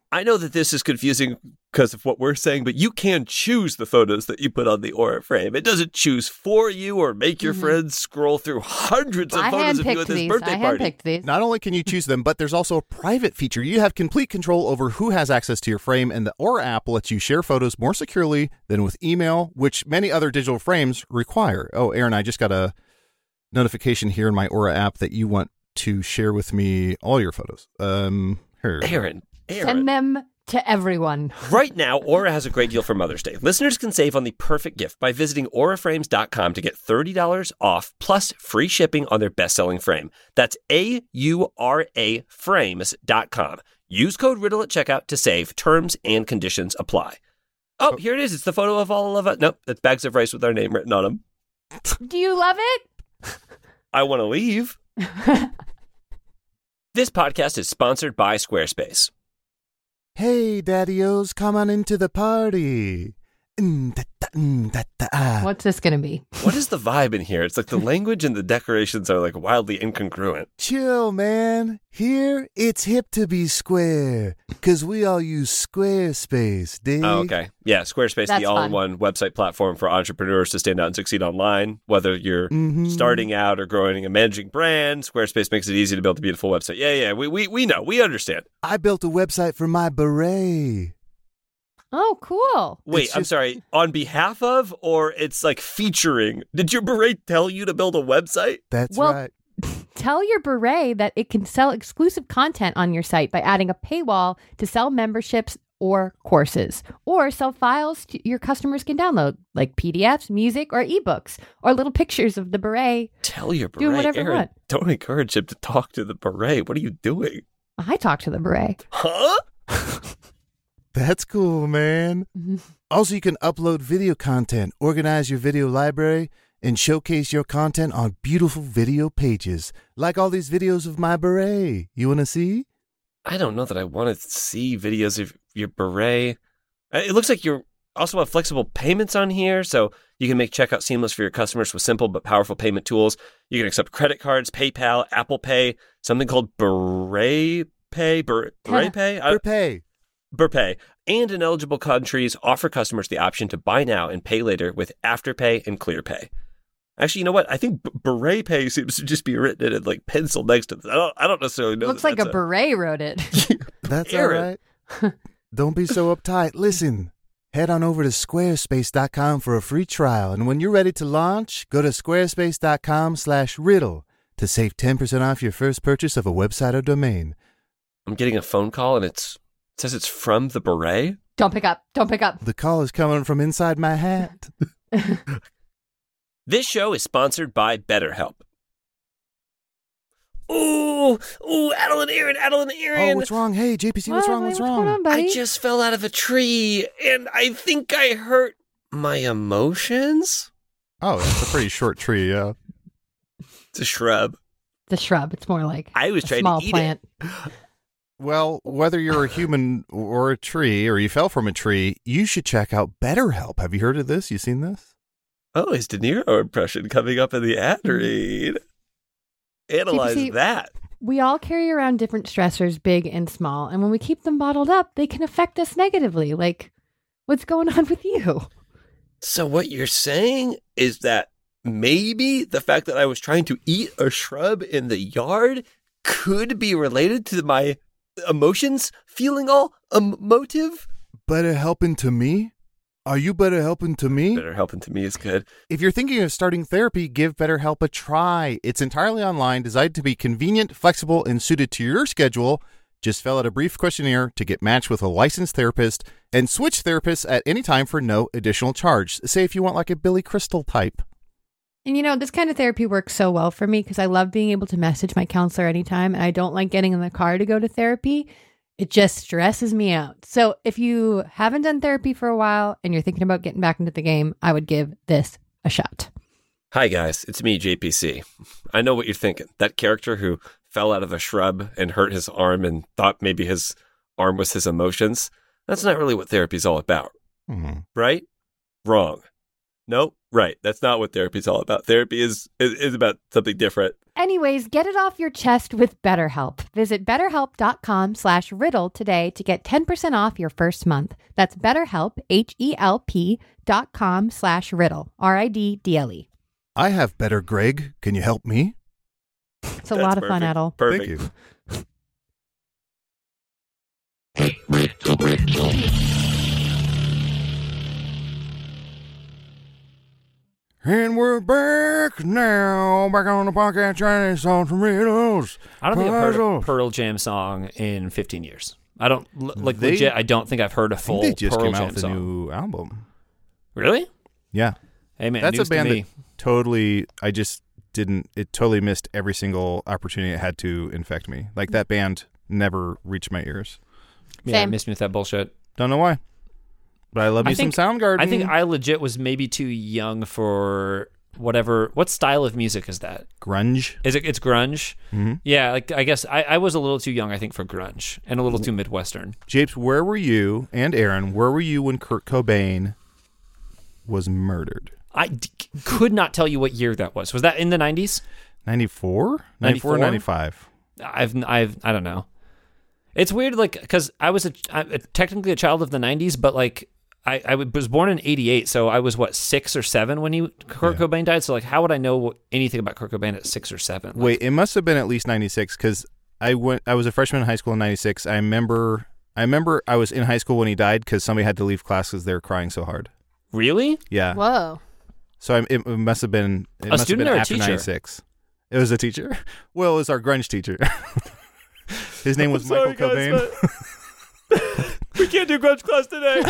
I know that this is confusing because of what we're saying, but you can choose the photos that you put on the Aura frame. It doesn't choose for you or make your friends scroll through hundreds of photos of you at this birthday party. I handpicked these. Not only can you choose them, but there's also a private feature. You have complete control over who has access to your frame, and the Aura app lets you share photos more securely than with email, which many other digital frames require. Oh, Aaron, I just got a notification here in my Aura app that you want to share with me all your photos. Here. Aaron. Send them to everyone. Right now, Aura has a great deal for Mother's Day. Listeners can save on the perfect gift by visiting auraframes.com to get $30 off plus free shipping on their best-selling frame. That's AURA frames.com. Use code RIDDLE at checkout to save. Terms and conditions apply. Oh, here it is. It's the photo of all of us. Nope, that's bags of rice with our name written on them. Do you love it? I want to leave. This podcast is sponsored by Squarespace. Hey, Daddy-O's, come on into the party. What's this going to be? What is the vibe in here? It's like the language and the decorations are like wildly incongruent. Chill, man. Here, it's hip to be square, because we all use Squarespace, dig? Oh, okay. Yeah, Squarespace, That's the all-in-one website platform for entrepreneurs to stand out and succeed online. Whether you're starting out or growing a managing brand, Squarespace makes it easy to build a beautiful website. Yeah, we know. We understand. I built a website for my beret. Oh, cool. Wait, I'm sorry. On behalf of, or it's like featuring? Did your beret tell you to build a website? That's Well, right. Tell your beret that it can sell exclusive content on your site by adding a paywall to sell memberships or courses, or sell files your customers can download, like PDFs, music, or ebooks, or little pictures of the beret. Tell your beret, Doing whatever you Aaron, want. don't encourage him to talk to the beret. What are you doing? I talk to the beret. Huh? That's cool, man. Also, you can upload video content, organize your video library, and showcase your content on beautiful video pages, like all these videos of my beret. You want to see? I don't know that I want to see videos of your beret. It looks like you also have flexible payments on here, so you can make checkout seamless for your customers with simple but powerful payment tools. You can accept credit cards, PayPal, Apple Pay, something called Beret Pay. Beret Pay? Prepay. Burpay, and in eligible countries offer customers the option to buy now and pay later with Afterpay and ClearPay. Actually, you know what? I think Beret Pay seems to just be written in like pencil next to this. I don't necessarily know. Looks like a beret wrote it. That's all Aaron. right. Don't be so uptight. Listen, head on over to squarespace.com for a free trial. And when you're ready to launch, go to squarespace.com/riddle to save 10% off your first purchase of a website or domain. I'm getting a phone call and it says it's from the beret. Don't pick up. Don't pick up. The call is coming from inside my hat. This show is sponsored by BetterHelp. Ooh, Adeline Aaron. Oh, what's wrong? Hey, JPC, what's wrong? What's going wrong? on, buddy? I just fell out of a tree and I think I hurt my emotions. Oh, that's a pretty short tree, yeah. It's a shrub. The shrub. It's more like I was a trying small to eat plant. it. Well, whether you're a human or a tree, or you fell from a tree, you should check out BetterHelp. Have you heard of this? You seen this? Oh, his De Niro impression coming up in the ad read. Analyze JPC, that. We all carry around different stressors, big and small, and when we keep them bottled up, they can affect us negatively. Like, what's going on with you? So what you're saying is that maybe the fact that I was trying to eat a shrub in the yard could be related to my emotions feeling all emotive? Better helping to me? Are you better helping to me? Better helping to me is good. If you're thinking of starting therapy, give BetterHelp a try. It's entirely online, designed to be convenient, flexible, and suited to your schedule. Just fill out a brief questionnaire to get matched with a licensed therapist and switch therapists at any time for no additional charge. Say if you want like a Billy Crystal type. And you know, this kind of therapy works so well for me because I love being able to message my counselor anytime, and I don't like getting in the car to go to therapy. It just stresses me out. So if you haven't done therapy for a while and you're thinking about getting back into the game, I would give this a shot. Hi, guys. It's me, JPC. I know what you're thinking. That character who fell out of a shrub and hurt his arm and thought maybe his arm was his emotions. That's not really what therapy's all about. Right? Wrong. No, right. That's not what therapy is all about. Therapy is about something different. Anyways, get it off your chest with BetterHelp. Visit betterhelp.com/riddle today to get 10% off your first month. That's BetterHelp, HELP.com/riddle, RIDDLE. I have better, Greg. Can you help me? It's a lot of fun, Edel. Perfect. Thank you. And we're back now, back on the podcast trying to solve some riddles. I don't think I've heard a Pearl Jam song in 15 years. I don't legit. I don't think I've heard a full They just Pearl came Jam out with a song. new album. Really? Yeah. Hey man, That's news a band to me. that totally, I just didn't, it totally missed every single opportunity it had to infect me. Like that band never reached my ears. Yeah, Same. missed me with that bullshit. Don't know why. But I love me some Soundgarden. I think I legit was maybe too young for whatever. What style of music is that? Grunge. Is it? It's grunge. Mm-hmm. Yeah, like I guess I was a little too young, I think, for grunge and a little too Midwestern. Japes, where were you, and Aaron, where were you when Kurt Cobain was murdered? Could not tell you what year that was. Was that in the 90s? 94? 94 or 95? I don't know. It's weird, like, because I was technically a child of the 90s, but like I was born in 88, so I was, 6 or 7 when Kurt Cobain died? So, like, how would I know anything about Kurt Cobain at 6 or 7? Like, Wait, it must have been at least 96, because I was a freshman in high school in 96. I remember I was in high school when he died because somebody had to leave class because they were crying so hard. Really? Yeah. Whoa. So it must have been A student or a after teacher? 96. It was a teacher. Well, it was our grunge teacher. His name was Michael Cobain. We can't do grunge class today.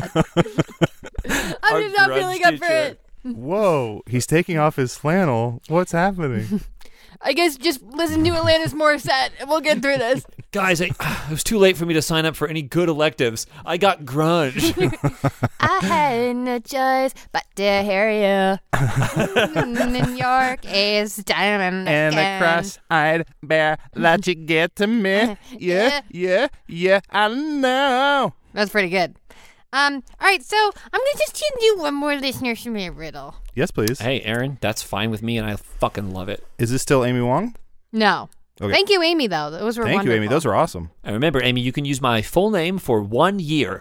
I'm just not feeling up for it. Whoa, he's taking off his flannel. What's happening? I guess just listen to Alanis Morissette and we'll get through this. Guys, it was too late for me to sign up for any good electives. I got grunge. I had no choice but to hear you. New York is diamond And the again. cross-eyed bear that you get to me. Yeah, I know. That's pretty good. All right, so I'm gonna just do one more listener submit riddle. Yes, please. Hey, Aaron, that's fine with me, and I fucking love it. Is this still Amy Wong? No. Okay. Thank you, Amy, though. Those were Thank wonderful. you, Amy. Those were awesome. And remember, Amy, you can use my full name for 1 year.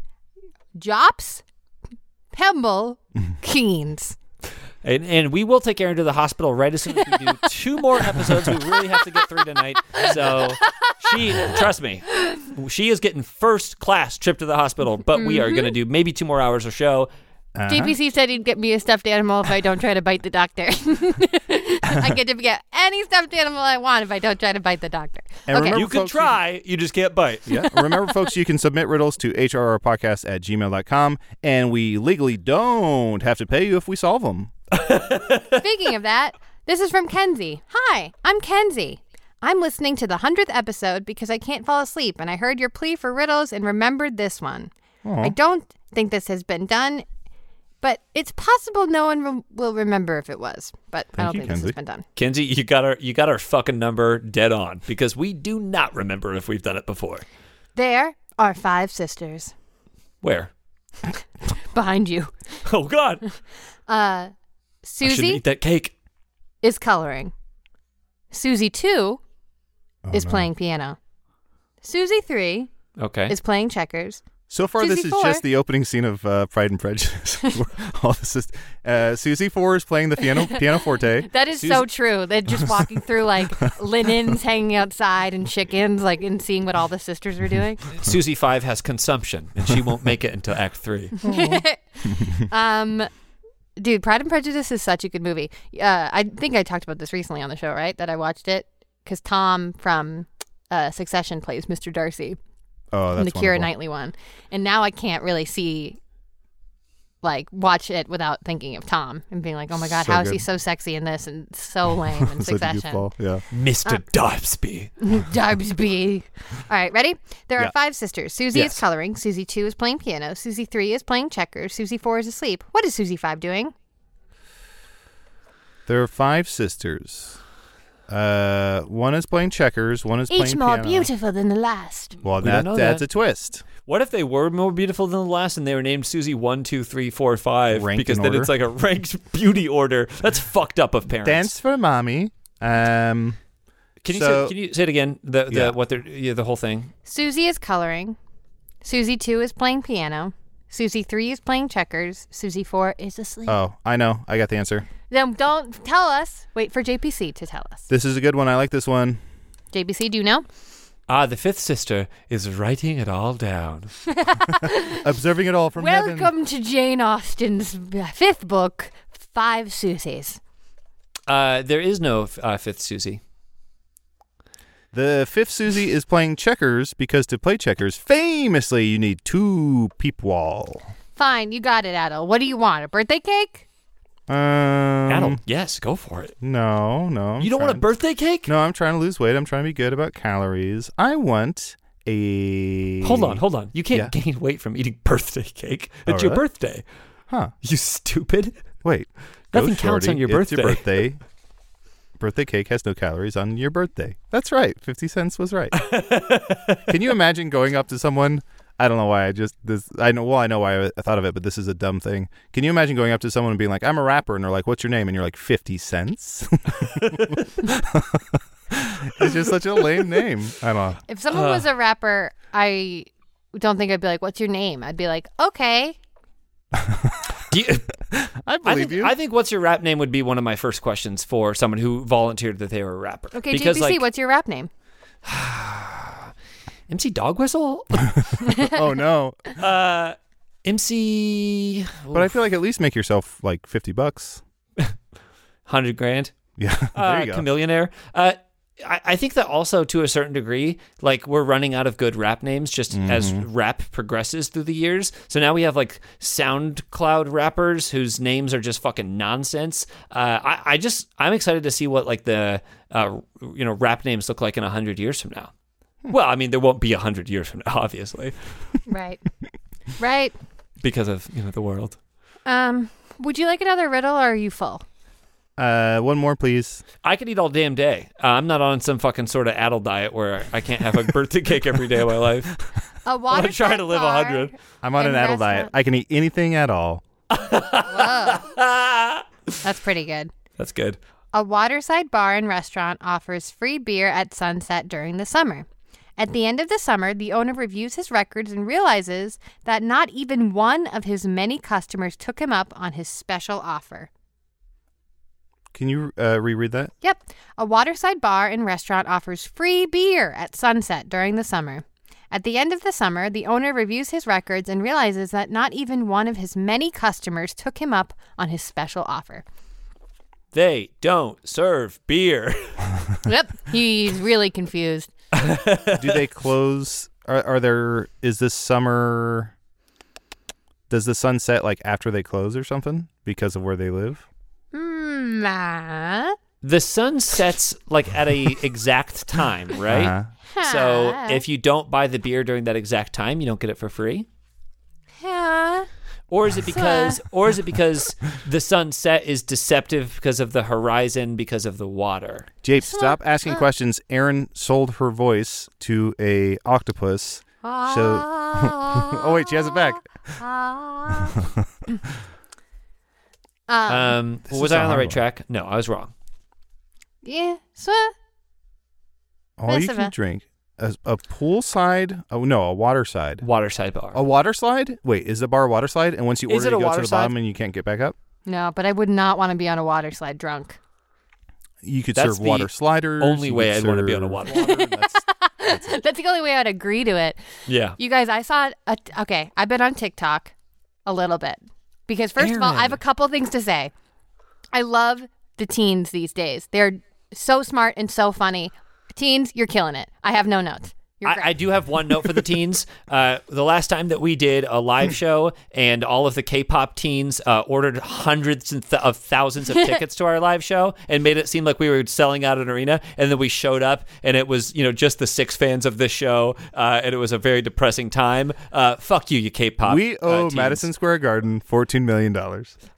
Jops Pemble Keynes. And we will take Aaron to the hospital right as soon as we do 2 more episodes we really have to get through tonight. So trust me, she is getting first class trip to the hospital, but we are going to do maybe 2 more hours of show. JPC said he'd get me a stuffed animal if I don't try to bite the doctor. I get to get any stuffed animal I want if I don't try to bite the doctor. And Okay. remember, You can folks, try, you just can't bite. Yeah. Remember, folks, you can submit riddles to hrrpodcast@gmail.com, and we legally don't have to pay you if we solve them. Speaking of that, this is from Kenzie. Hi, I'm Kenzie. I'm listening to the 100th episode because I can't fall asleep, and I heard your plea for riddles and remembered this one. I don't think this has been done, but it's possible no one will remember if it was. But I don't you, think this Kenzie. has been done. Kenzie, you got our fucking number dead on because we do not remember if we've done it before. There are 5 sisters Where? behind you. Oh, God. I shouldn't Susie eat that cake. is coloring. Susie 2 is playing piano. Susie 3 Okay. is playing checkers. So far, Susie this is 4. just the opening scene of Pride and Prejudice. All this is, Susie 4 is playing the pianoforte. That is so true. They're just walking through like linens hanging outside and chickens, like and seeing what all the sisters are doing. Susie 5 has consumption, and she won't make it until Act 3. Dude, Pride and Prejudice is such a good movie. I think I talked about this recently on the show, right? That I watched it because Tom from Succession plays Mr. Darcy. Oh, that's in the Keira wonderful. Knightley one. And now I can't really watch it without thinking of Tom and being like, oh my God, So how is he good. so sexy in this and so lame in Such a Succession? goofball, yeah. Mr. Darby. Darbsby. All right, ready? There Yeah. are 5 sisters. Susie Yes. is coloring. Susie 2 is playing piano. Susie 3 is playing checkers. Susie 4 is asleep. What is Susie 5 doing? There are 5 sisters. One is playing checkers. One is Each playing more piano. beautiful than the last. Well, We don't know that's that. a twist. What if they were more beautiful than the last and they were named Susie 1, 2, 3, 4, 5? Ranked because in then order? it's like a ranked beauty order. That's fucked up of parents. Dance for mommy. Can you say it again? Yeah. The whole thing. Susie is coloring. Susie 2 is playing piano. Susie 3 is playing checkers. Susie 4 is asleep. Oh, I know. I got the answer. Then don't tell us. Wait for JPC to tell us. This is a good one. I like this one. JPC, do you know? The fifth sister is writing it all down. Observing it all from heaven. Welcome to Jane Austen's fifth book, 5 Susies. There is no fifth Susie. The fifth Susie is playing checkers because to play checkers, famously, you need 2 people. Fine, you got it, Adel. What do you want? A birthday cake? Adel, yes, go for it. No. You don't want a birthday cake? No, I'm trying to lose weight. I'm trying to be good about calories. I want a... Hold on. You can't gain weight from eating birthday cake. It's your really? birthday. Huh. You stupid. Wait. Nothing Go, counts shorty. on your It's birthday. your birthday. Birthday cake has no calories on your birthday. That's right. 50 cents was right. Can you imagine going up to someone? I don't know why I know why I thought of it, but this is a dumb thing. Can you imagine going up to someone and being like, I'm a rapper, and they're like, what's your name? And you're like, 50 cents? It's just such a lame name. I don't know. If someone was a rapper, I don't think I'd be like, what's your name? I'd be like, okay. I believe you. I think what's your rap name would be one of my first questions for someone who volunteered that they were a rapper. Okay, because, JPC, what's your rap name? MC Dog Whistle? Oh, no. MC... But I feel like at least make yourself like $50. $100,000. Yeah, there you go. Chameleonaire. I think that also to a certain degree, like we're running out of good rap names just as rap progresses through the years. So now we have like SoundCloud rappers whose names are just fucking nonsense. I'm excited to see what like the rap names look like in 100 years from now. Well, I mean, there won't be 100 years from now, obviously. Right. Because of the world. Would you like another riddle, or are you full? One more, please. I could eat all damn day. I'm not on some fucking sort of Adel diet where I can't have a birthday cake every day of my life. A water. I'm trying to live 100. I'm on an Adel diet. I can eat anything at all. Whoa. That's pretty good. That's good. A waterside bar and restaurant offers free beer at sunset during the summer. At the end of the summer, the owner reviews his records and realizes that not even one of his many customers took him up on his special offer. Can you reread that? Yep. A waterside bar and restaurant offers free beer at sunset during the summer. At the end of the summer, the owner reviews his records and realizes that not even one of his many customers took him up on his special offer. They don't serve beer. Yep. He's really confused. Do they close? Is this summer? Does the sun set like after they close or something because of where they live? Nah. The sun sets like at a exact time, right? Uh-huh. So if you don't buy the beer during that exact time, you don't get it for free. Yeah. Or is it because the sunset is deceptive because of the horizon, because of the water? Jape, stop asking questions. Erin sold her voice to a octopus. So, oh wait, she has it back. Was I on the right track? No, I was wrong. Yeah. So. All you can drink. A poolside? Oh no, a waterside. Waterside bar. A water slide? Wait, is the bar a water slide? And once you Is order, it you a go to the waterside? bottom and you can't get back up? No, but I would not want to be on a water slide drunk. You could That's serve water the sliders. only you way could I'd want to be serve on a water. That's the only way I'd agree to it. Yeah. You guys, I saw okay, I've been on TikTok a little bit. Because first of all, I have a couple things to say. I love the teens these days. They're so smart and so funny. Teens, you're killing it. I have no notes. I do have one note for the teens. The last time that we did a live show and all of the K-pop teens ordered hundreds of thousands of tickets to our live show and made it seem like we were selling out an arena, and then we showed up and it was just the 6 fans of this show, and it was a very depressing time. Fuck you K-pop. We owe teens. Madison Square Garden $14 million.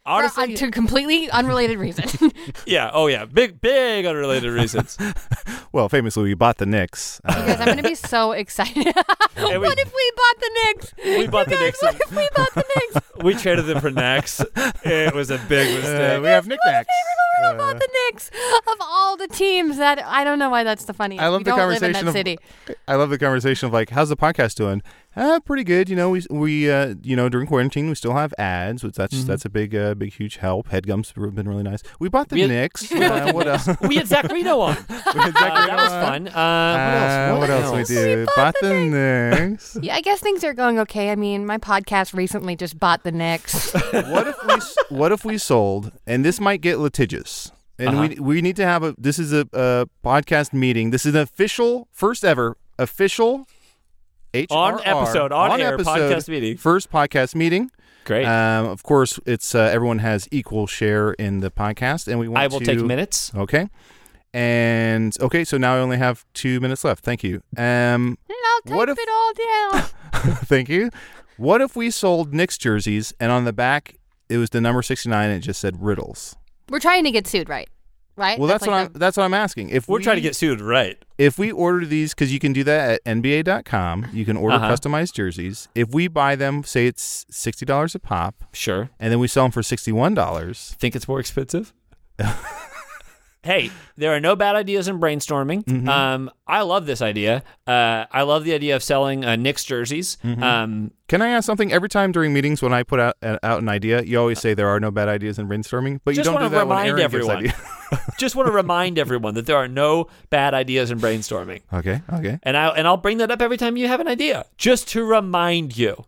Honestly, to completely unrelated reason. yeah. Oh, yeah. Big unrelated reasons. Well, famously, we bought the Knicks. You guys, I'm going to be so excited. What if we bought the Knicks? We bought the Knicks. What if we bought the Knicks? We traded them for Knicks. It was a big mistake. we have knickknacks. We would have bought the Knicks of all the teams. That I don't know why that's the funniest. I love we the don't conversation live in that city. I love the conversation of like, how's the podcast doing? Pretty good. You know, we during quarantine we still have ads, which that's a big huge help. Headgum's been really nice. We bought the Knicks. What else? We had Zach Reno on. That was fun. What else we do? Bought the Knicks. Yeah, I guess things are going okay. I mean, my podcast recently just bought the Knicks. What if we sold? And this might get litigious. And we need to have this is a podcast meeting. This is an first ever official HRR on air podcast meeting. First podcast meeting. Great. Of course, it's everyone has equal share in the podcast, and we want to. I will take minutes. Okay. And so now I only have 2 minutes left. Thank you. And I'll type it all down. Thank you. What if we sold Knicks jerseys, and on the back it was the number 69, and it just said Riddles? We're trying to get sued, right? Right? Well, that's what I'm asking. If we're trying to get sued, right? If we order these, because you can do that at NBA.com, you can order customized jerseys. If we buy them, say it's $60 a pop, sure, and then we sell them for $61, think it's more expensive? Hey, there are no bad ideas in brainstorming. Mm-hmm. I love this idea. I love the idea of selling Knicks jerseys. Mm-hmm. Can I ask something? Every time during meetings when I put out an idea, you always say there are no bad ideas in brainstorming, but you don't do that when Aaron gives ideas. Just want to remind everyone that there are no bad ideas in brainstorming. Okay. And I'll bring that up every time you have an idea, just to remind you.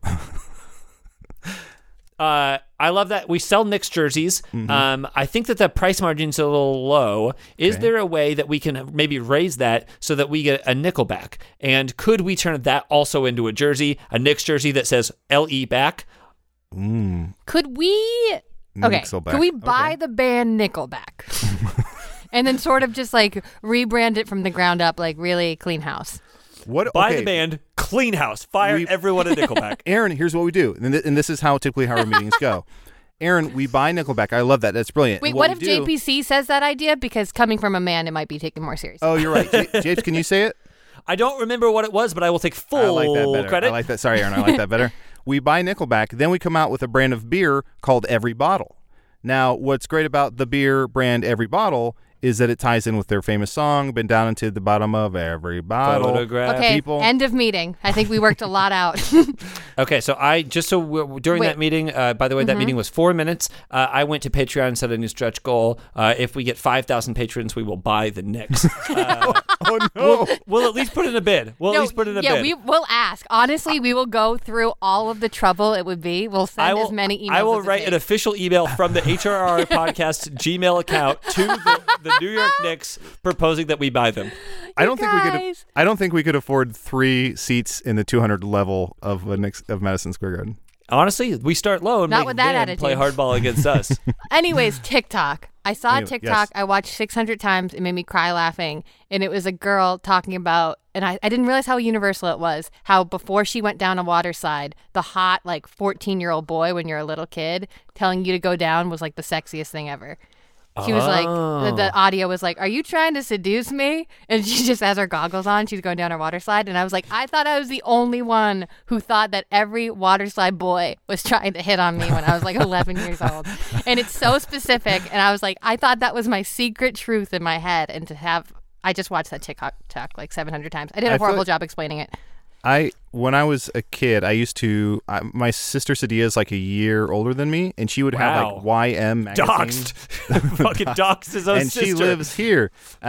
I love that we sell Knicks jerseys. I think that the price margin's a little low. Is there a way that we can maybe raise that so that we get a nickel back? And could we turn that also into a jersey, a Knicks jersey that says LE back? Could we? Okay. Could we buy the band Nickelback and then sort of just like rebrand it from the ground up, like really clean house? Buy the band, clean house, fire everyone at Nickelback. Aaron, here's what we do, and this is how typically our meetings go. Aaron, we buy Nickelback. I love that. That's brilliant. Wait, what if JPC says that idea? Because coming from a man, it might be taken more seriously. Oh, you're right. Japes, can you say it? I don't remember what it was, but I will take full credit. I like that. Sorry, Aaron. I like that better. We buy Nickelback, then we come out with a brand of beer called Every Bottle. Now, what's great about the beer brand Every Bottle is that it ties in with their famous song, "Been down into the bottom of every bottle." Photograph. Okay, people. End of meeting. I think we worked a lot out. Okay, so during that meeting, by the way, that meeting was 4 minutes. I went to Patreon and set a new stretch goal. If we get 5,000 patrons, we will buy the Knicks. Oh no! We'll at least put in a bid. Yeah, we will ask. Honestly, we will go through all of the trouble it would be. We'll send as many emails. I will as write an official email from the HRR podcast Gmail account to the New York Knicks proposing that we buy them. I don't think we could afford 3 seats in the 200 level of Madison Square Garden. Honestly, we start low and Not make with that them attitude. play hardball against us. Anyways, TikTok. I saw a TikTok. Yes. I watched 600 times. It made me cry laughing. And it was a girl talking about, and I didn't realize how universal it was, how before she went down a water slide, the hot, like, 14-year-old boy when you're a little kid telling you to go down was, like, the sexiest thing ever. She was like, the audio was like, "Are you trying to seduce me?" And she just has her goggles on. She's going down her water slide. And I was like, I thought I was the only one who thought that every water slide boy was trying to hit on me when I was like 11 years old. And it's so specific. And I was like, I thought that was my secret truth in my head. And I just watched that TikTok like 700 times. I did a horrible job explaining it. When I was a kid, I used to. My sister Sadia is like a year older than me, and she would have like YM magazine. Doxed. Fucking doxed his own and sister. she lives here.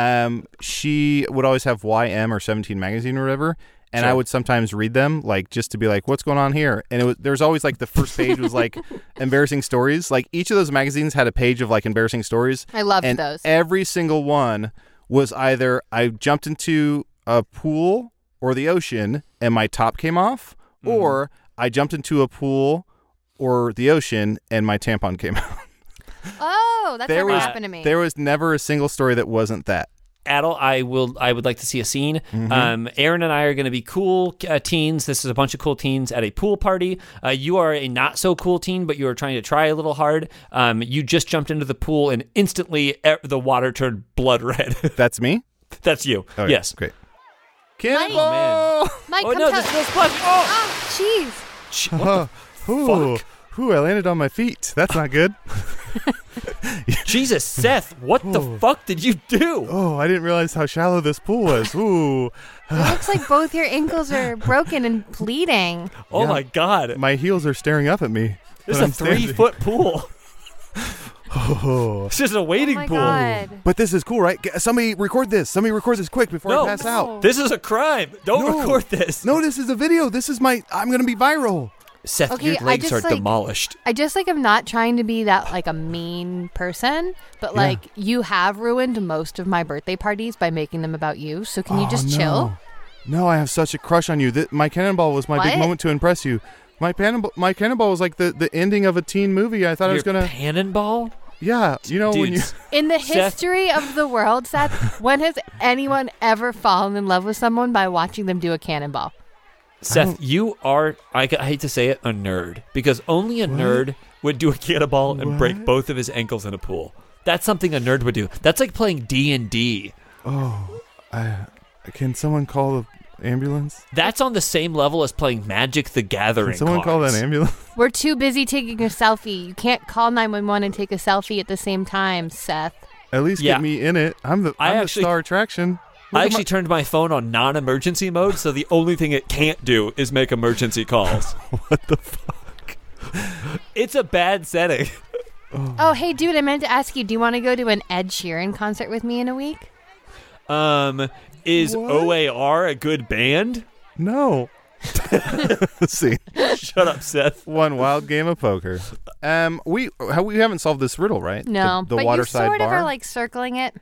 She would always have YM or 17 magazine or whatever, and I would sometimes read them, like just to be like, "What's going on here?" And there's always like the first page was like embarrassing stories. Like each of those magazines had a page of like embarrassing stories. I loved and those. Every single one was either I jumped into a pool or the ocean and my top came off, or I jumped into a pool or the ocean and my tampon came out. Oh, that's never happened to me. There was never a single story that wasn't that. Adel, I would like to see a scene. Aaron and I are going to be cool teens. This is a bunch of cool teens at a pool party. You are a not so cool teen, but you are trying to try a little hard. You just jumped into the pool and instantly the water turned blood red. That's me? That's you. Okay, yes. Great. Cannonball! Mike, Oh come no, tell- this is splash. Oh! jeez. Ooh, I landed on my feet. That's not good. Jesus, Seth, what the fuck did you do? Oh, I didn't realize how shallow this pool was. Ooh. It looks like both your ankles are broken and bleeding. Oh Yeah. my God. My heels are staring up at me. This is when a I'm standing. 3-foot pool. Oh. It's just a wading Oh my pool. God. But this is cool, right? Somebody record this. Somebody record this quick before No. I pass out. This is a crime. Don't No. record this. No, this is a video. This is I'm going to be viral. Seth, Okay, your I legs just, are like- demolished. I just am not trying to be that like a mean person, but like you have ruined most of my birthday parties by making them about you. So can you just chill? No, I have such a crush on you. My cannonball was my big What? moment to impress you. My cannonball was like the ending of a teen movie. I thought I was Your going to... cannonball? Yeah, you know when you... Dudes. In the Seth- history of the world, Seth, when has anyone ever fallen in love with someone by watching them do a cannonball? Seth, you are, I hate to say it, a nerd. Because only a nerd would do a cannonball and break both of his ankles in a pool. That's something a nerd would do. That's like playing D&D. Oh, can someone call the ambulance? That's on the same level as playing Magic the Gathering Can someone call cards. that ambulance? We're too busy taking a selfie. You can't call 911 and take a selfie at the same time, Seth. At least Yeah. get me in it. I'm the star attraction. I actually turned my phone on non-emergency mode, so the only thing it can't do is make emergency calls. What the fuck? It's a bad setting. Oh, hey, dude, I meant to ask you, do you want to go to an Ed Sheeran concert with me in a week? Is What? OAR a good band? No. Let's see. Shut up, Seth. One wild game of poker. We haven't solved this riddle, right? No, The but you waterside sort of bar. are like circling it.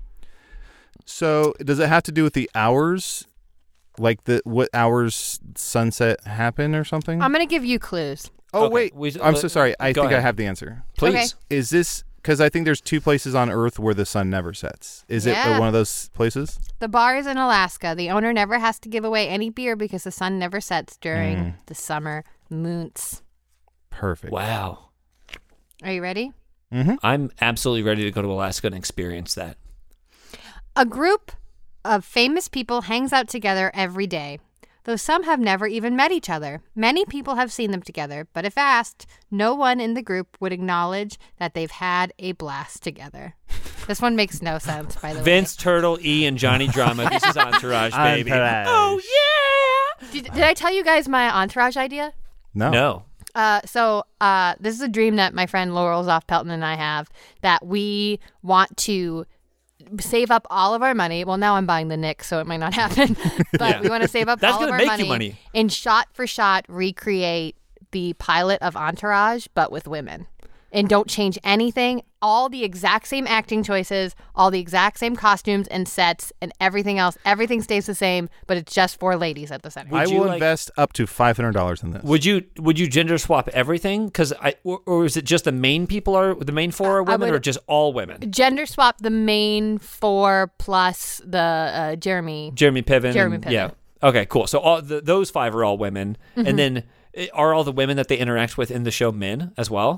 So does it have to do with the hours? Like what hours sunset happen or something? I'm going to give you clues. Oh, Okay, wait. I'm so sorry. I go think I ahead. have the answer. Please. Okay. Is this... Because I think there's 2 places on Earth where the sun never sets. Is it Yeah. one of those places? The bar is in Alaska. The owner never has to give away any beer because the sun never sets during the summer months. Perfect. Wow. Are you ready? I'm absolutely ready to go to Alaska and experience that. A group of famous people hangs out together every day, though some have never even met each other. Many people have seen them together, but if asked, no one in the group would acknowledge that they've had a blast together. This one makes no sense, by the way. Vince, Turtle, E, and Johnny Drama. This is Entourage, baby. Oh, yeah! Did I tell you guys my Entourage idea? No. No. So this is a dream that my friend Laurel Zoff Pelton and I have, that we want to save up all of our money. Well, now I'm buying the Knicks, so it might not happen. But Yeah. we want to save up That's all of gonna our make you money. and shot for shot recreate the pilot of Entourage, but with women. And don't change anything. All the exact same acting choices, all the exact same costumes and sets and everything else. Everything stays the same, but it's just 4 ladies at the center. I you will like- invest up to $500 in this. Would you gender swap everything? Because or is it just the main 4 are women, would- or just all women? Gender swap the main 4 plus the Jeremy. Jeremy Piven. Jeremy and- Piven. Yeah. Okay. Cool. So those 5 are all women, and then are all the women that they interact with in the show men as well?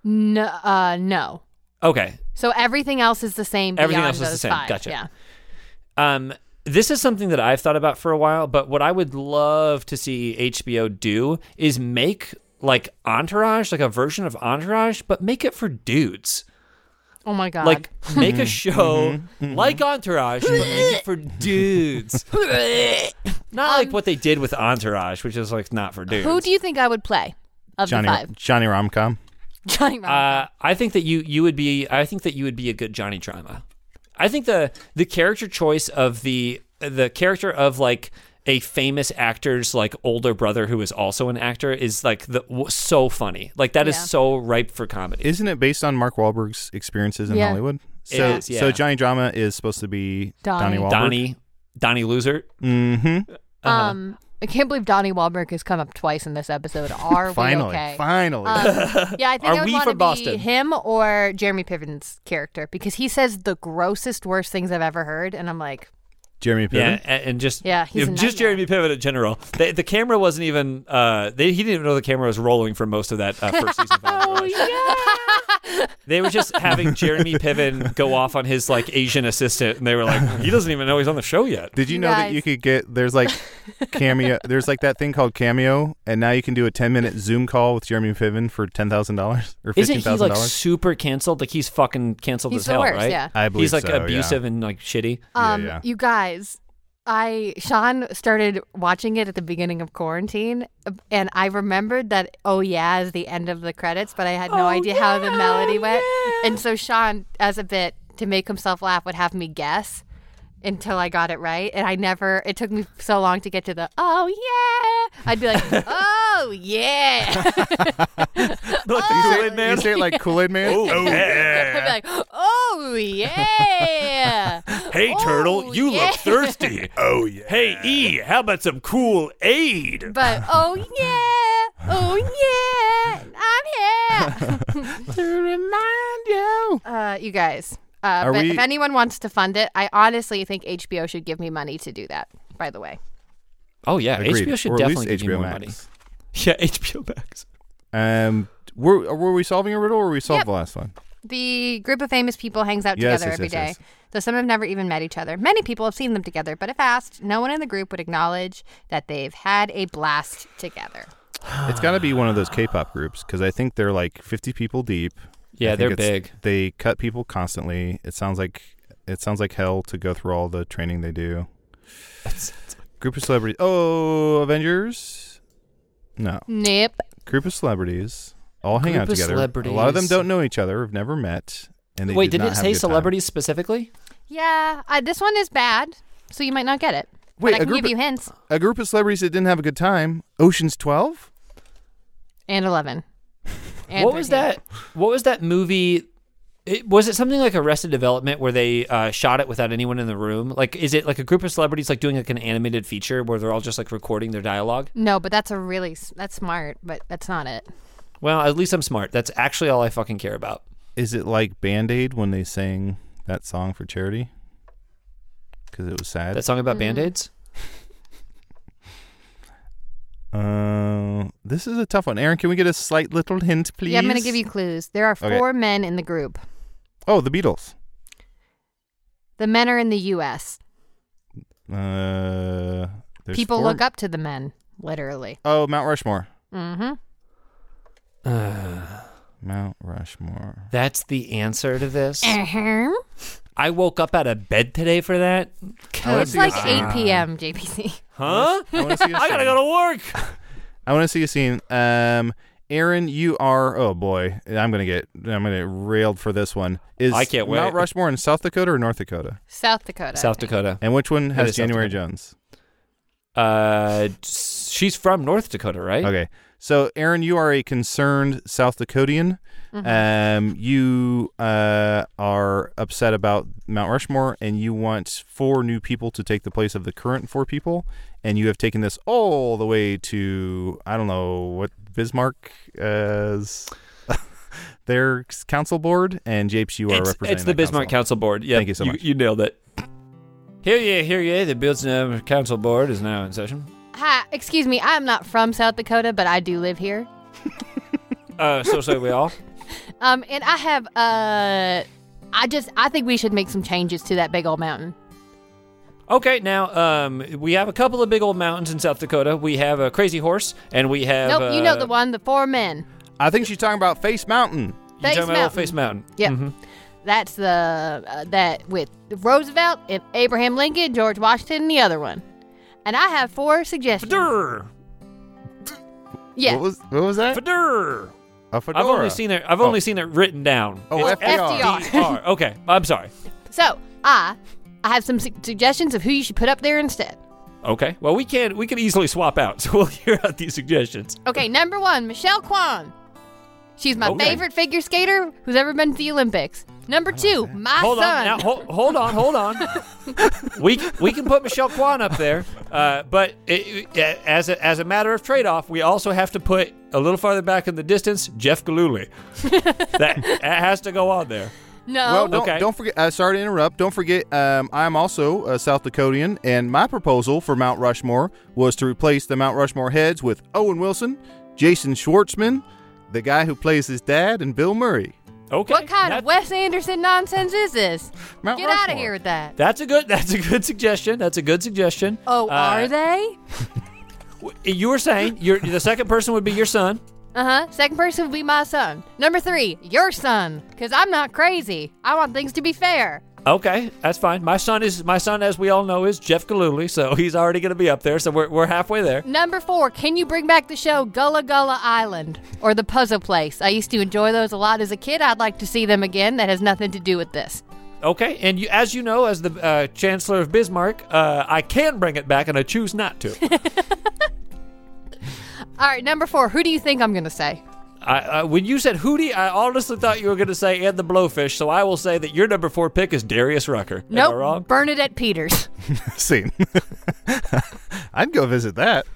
No. Okay. So everything else is the same. Everything beyond else is the those same. 5. Gotcha. Yeah. This is something that I've thought about for a while, but what I would love to see HBO do is make like Entourage, like a version of Entourage, but make it for dudes. Oh my God. Like make a show like Entourage, but make it for dudes. Not like what they did with Entourage, which is like not for dudes. Who do you think I would play of the 5? Johnny Romcom. Johnny Romcom. I think that you would be. I think that you would be a good Johnny Drama. I think the character choice of the character of like a famous actor's like older brother who is also an actor is like so funny. Like that is Yeah. so ripe for comedy. Isn't it based on Mark Wahlberg's experiences in Yeah. Hollywood? It So, is, yeah. so Johnny Drama is supposed to be Donnie. Donnie Wahlberg. Donnie Loser. Mm-hmm. I can't believe Donnie Wahlberg has come up twice in this episode. Are Finally. we okay? Finally. Yeah, I think Are I would we want from to be Boston? him or Jeremy Piven's character because he says the grossest, worst things I've ever heard, and I'm like, Jeremy Piven. Yeah, and just Yeah, he's a just nightmare. Jeremy Piven in general. The camera wasn't even. He didn't even know the camera was rolling for most of that first season. They were just having Jeremy Piven go off on his like Asian assistant, and they were like, he doesn't even know he's on the show yet. Did you know that you could get there's like Cameo? There's like that thing called Cameo, and now you can do a 10-minute Zoom call with Jeremy Piven for $10,000 or Isn't he $15,000. like super canceled? Like he's fucking canceled He's as the hell, worst, right? yeah. I believe he's like so, abusive and like shitty. Yeah. You guys, Sean started watching it at the beginning of quarantine, and I remembered that "Oh yeah" is the end of the credits, but I had no idea how the melody went. And so Sean, as a bit to make himself laugh, would have me guess until I got it right, and it took me so long to get to the "Oh yeah." I'd be like, "Oh yeah." You say it like Kool-Aid Man? I'd be like, "Oh yeah." Hey, Oh, Turtle, you yeah. look thirsty. Oh, yeah. Hey, E, how about some cool aid? But oh yeah, I'm here to remind you. You guys. Are But we- if anyone wants to fund it, I honestly think HBO should give me money to do that. By the way, Oh yeah, Agreed. HBO should Or at least definitely give you HBO more Max. money. Yeah, HBO Max. Were we solving a riddle or we solved Yep. the last one? the group of famous people hangs out Yes, together yes, every yes, day. yes. Though some have never even met each other. Many people have seen them together, but if asked, no one in the group would acknowledge that they've had a blast together. It's got to be one of those K-pop groups because I think they're like 50 people deep. Yeah, I think they're it's- big. They cut people constantly. It sounds like hell to go through all the training they do. Group of celebrities. Oh, Avengers? No. Nope. Group of celebrities all hang Group out of together. A lot of them celebrities. don't know each other, have never met, and they Wait, did did not it have say a good time. celebrities specifically? Yeah, this one is bad, so you might not get it. Wait, but I a can group give you hints. A group of celebrities that didn't have a good time. Ocean's 12? And 11. And What was 13. that? What was that movie? Was it something like Arrested Development where they shot it without anyone in the room? Like, is it like a group of celebrities like doing like an animated feature where they're all just like recording their dialogue? No, but that's that's smart, but that's not it. Well, at least I'm smart. That's actually all I fucking care about. Is it like Band-Aid when they sang that song for charity? Because it was sad. That song about Band-Aids? This is a tough one. Aaron, can we get a slight little hint, please? Yeah, I'm going to give you clues. There are Okay. 4 men in the group. Oh, the Beatles. The men are in the U.S. There's People 4 look up to the men, literally. Oh, Mount Rushmore. Mm-hmm. Mount Rushmore. That's the answer to this. Uh-huh. I woke up out of bed today for that. It's like 8 p.m., JPC. Huh? I want to see a I gotta scene. go to work. I want to see a scene. Aaron, you are. Oh boy, I'm gonna get railed for this one. Is I can't wait. Mount Rushmore in South Dakota or North Dakota? South Dakota. South Dakota. And which one It has is South January Dakota. Jones? She's from North Dakota, right? Okay, so Aaron, you are a concerned South Dakotian. You are upset about Mount Rushmore, and you want 4 new people to take the place of the current 4 people, and you have taken this all the way to I don't know what Bismarck as their council board, and Japes, you are representing. It's the that Bismarck Council Board. Yeah, Thank you so much. You nailed it. Hear ye, the Bismarck Council Board is now in session. Hi, excuse me. I'm not from South Dakota, but I do live here. So say we all. And I have I think we should make some changes to that big old mountain. Okay, now we have a couple of big old mountains in South Dakota. We have a Crazy Horse, and we have. Nope, you know the one, the 4 men. I think she's talking about Face Mountain. You Face talking about Mountain. Face Mountain? Yep. Mhm. That's the that with Roosevelt and Abraham Lincoln, George Washington, and the other one. And I have 4 suggestions. Fedor. Yeah. What was that? Fedor. A fedora. I've only seen it. I've only seen it written down. Oh, It's FDR. FDR. Okay, I'm sorry. So I have some suggestions of who you should put up there instead. Okay, well we can easily swap out, so we'll hear out these suggestions. Okay, number 1, Michelle Kwan. She's my Okay. favorite figure skater who's ever been to the Olympics. Number 2, my Hold son. on, now, hold on. we can put Michelle Kwan up there, but as a matter of trade-off, we also have to put a little farther back in the distance Jeff Gillooly. that has to go on there. No. Well, Okay. don't forget. Sorry to interrupt. Don't forget. I'm also a South Dakotian, and my proposal for Mount Rushmore was to replace the Mount Rushmore heads with Owen Wilson, Jason Schwartzman, the guy who plays his dad, and Bill Murray. Okay. What kind of Wes Anderson nonsense is this? Mount Get out of Rushmore. here with that. That's a good suggestion. That's a good suggestion. Oh, are they? You were saying the second person would be your son. Uh-huh. Second person would be my son. Number 3, your son. Because I'm not crazy. I want things to be fair. Okay, that's fine. My son, as we all know, is Jeff Gillooly, so he's already going to be up there. So we're halfway there. Number 4, can you bring back the show Gullah Gullah Island or The Puzzle Place? I used to enjoy those a lot as a kid. I'd like to see them again. That has nothing to do with this. Okay, and as you know, as the Chancellor of Bismarck, I can bring it back, and I choose not to. All right, number 4, who do you think I'm going to say? When you said Hootie, I honestly thought you were going to say and the Blowfish, so I will say that your number 4 pick is Darius Rucker. Am I wrong? Nope, Bernadette Peters. See, I'd go visit that.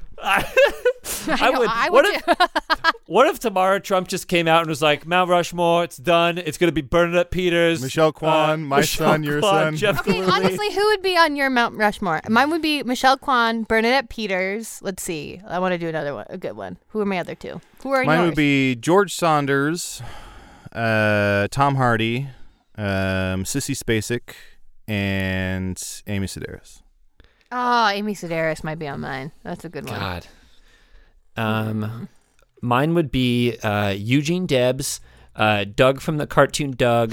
I would. What if tomorrow Trump just came out and was like, Mount Rushmore, it's done. It's going to be Bernadette Peters, Michelle Kwan, my son, your son. Jeff Okay, Gillooly. honestly, who would be on your Mount Rushmore? Mine would be Michelle Kwan, Bernadette Peters. Let's see. I want to do another one, a good one. Who are my other 2? Who are Mine yours? would be George Saunders, Tom Hardy, Sissy Spacek, and Amy Sedaris. Oh, Amy Sedaris might be on mine. That's a good one. God. Mine would be Eugene Debs, Doug from the cartoon Doug.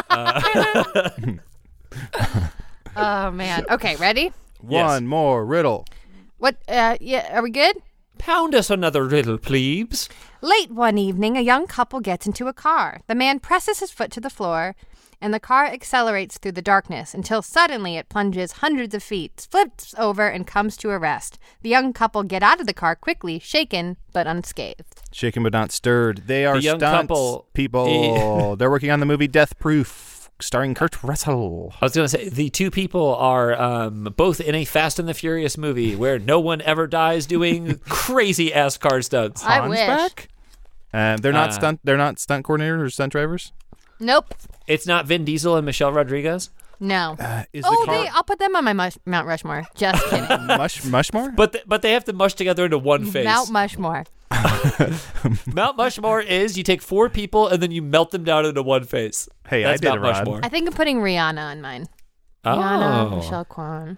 Oh, man. Okay, ready? One more riddle. What? Yeah, are we good? Pound us another riddle, plebes. Late one evening, a young couple gets into a car. The man presses his foot to the floor, and the car accelerates through the darkness until suddenly it plunges hundreds of feet, flips over, and comes to a rest. The young couple get out of the car quickly, shaken but unscathed. Shaken but not stirred. They are The young stunts couple- people. They're working on the movie Death Proof, starring Kurt Russell. I was going to say, the two people are both in a Fast and the Furious movie where no one ever dies doing crazy-ass car stunts. I Han's wish. back? They're not stunt. They're not stunt coordinators or stunt drivers. Nope. It's not Vin Diesel and Michelle Rodriguez? No. Is Oh, the car I'll put them on my Mount Rushmore. Just kidding. Mushmore? But they have to mush together into one face. Mount Mushmore. Mount Mushmore is you take 4 people and then you melt them down into one face. Hey, That's I did Mount it, Rod. Mushmore. I think I'm putting Rihanna on mine. Oh. Rihanna, Michelle Kwan.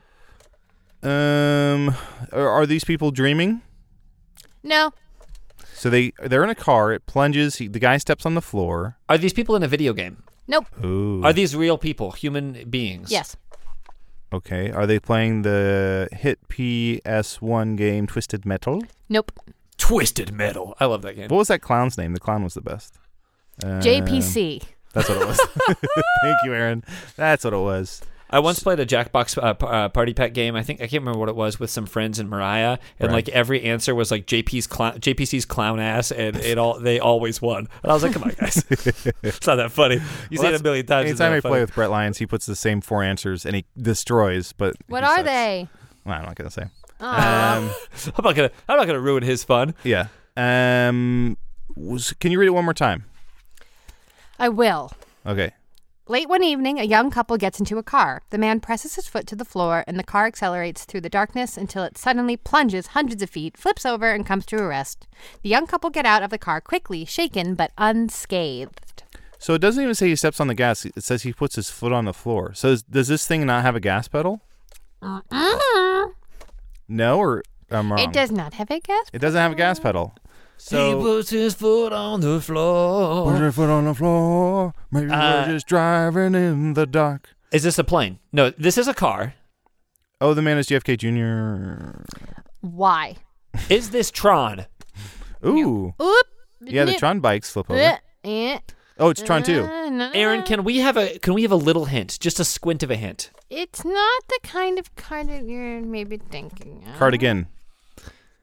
Are these people dreaming? No. So they're in a car. It plunges. The guy steps on the floor. Are these people in a video game? Nope. Ooh. Are these real people, human beings? Yes. Okay. Are they playing the hit PS1 game Twisted Metal? Nope. Twisted Metal. I love that game. What was that clown's name? The clown was the best. JPC. That's what it was. Thank you, Aaron. That's what it was. I once played a Jackbox Party Pack game. I can't remember what it was, with some friends in Mariah, and Right. like every answer was like JPC's clown ass, and they always won. And I was like, come on, guys, it's not that funny. You say it a million times. it's Anytime not I funny. play with Brett Lyons, he puts the same 4 answers and he destroys. But What he are sucks. they? Well, I'm not gonna say. Aw. I'm not gonna ruin his fun. Yeah. Can you read it one more time? I will. Okay. Late one evening, a young couple gets into a car. The man presses his foot to the floor, and the car accelerates through the darkness until it suddenly plunges hundreds of feet, flips over, and comes to a rest. The young couple get out of the car quickly, shaken but unscathed. So it doesn't even say he steps on the gas. It says he puts his foot on the floor. So does this thing not have a gas pedal? No, or I'm wrong. It does not have a gas. It doesn't have a gas pedal. He So puts his foot on the floor. put your foot on the floor. Maybe we're just driving in the dark. Is this a plane? No, this is a car. Oh, the man is JFK Jr. Why? Is this Tron? Ooh. Oop. Yeah, the Tron bikes flip over. Oh, it's Tron 2. Aaron, can we have a little hint? Just a squint of a hint. It's not the kind of car that you're maybe thinking of. Cardigan.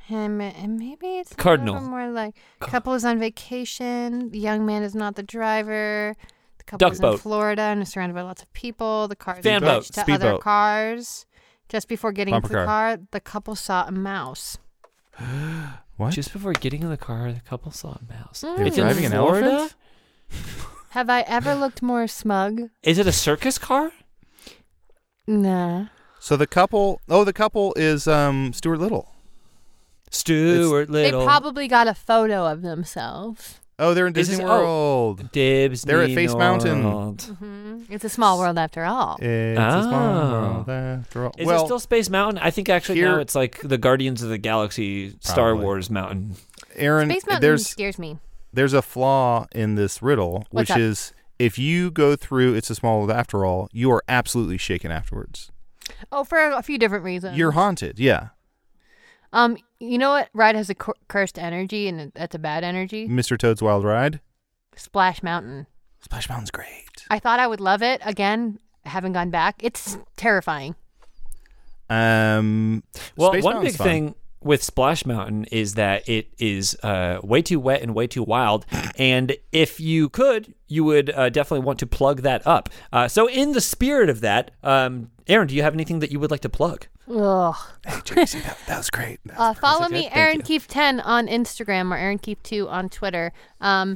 And maybe it's Cardinal. a little more like couple is on vacation. The young man is not the driver. The couple Duck is boat. in Florida and is surrounded by lots of people. The car is Fan boat. attached to Speed other boat. cars. Just before getting Bumper into the car. car, the couple saw a mouse. What? Just before getting in the car, the couple saw a mouse. Mm. They were It's in driving an Florida? elephant? Have I ever looked more smug? Is it a circus car? Nah. So the couple is Stuart Little. Stuart Little. They probably got a photo of themselves. Oh, they're in Is Disney this- oh. World. Dibs. They're at Face Mountain. It's a small world after all. It's a small Oh. world after all. Is well, it still Space Mountain? I think actually now here- it's like the Guardians of the Galaxy Star Probably. Wars Mountain. Aaron, Space Mountain there's scares me. there's a flaw in this riddle, What's which up? is if you go through It's a Small World After All, you are absolutely shaken afterwards. Oh, for a few different reasons. You're haunted, yeah. You know what ride has a cursed energy, and that's a bad energy? Mr. Toad's Wild Ride. Splash Mountain. Splash Mountain's great. I thought I would love it. Again, haven't gone back. It's terrifying. Well, Space one Mountain's big fun. thing with Splash Mountain is that it is way too wet and way too wild. And if you could, you would definitely want to plug that up. So in the spirit of that, Aaron, do you have anything that you would like to plug? Ugh. Hey, JC, that was great. Follow okay. me, Thank Aaron you. Keefe 10 on Instagram or Aaron Keefe 2 on Twitter. And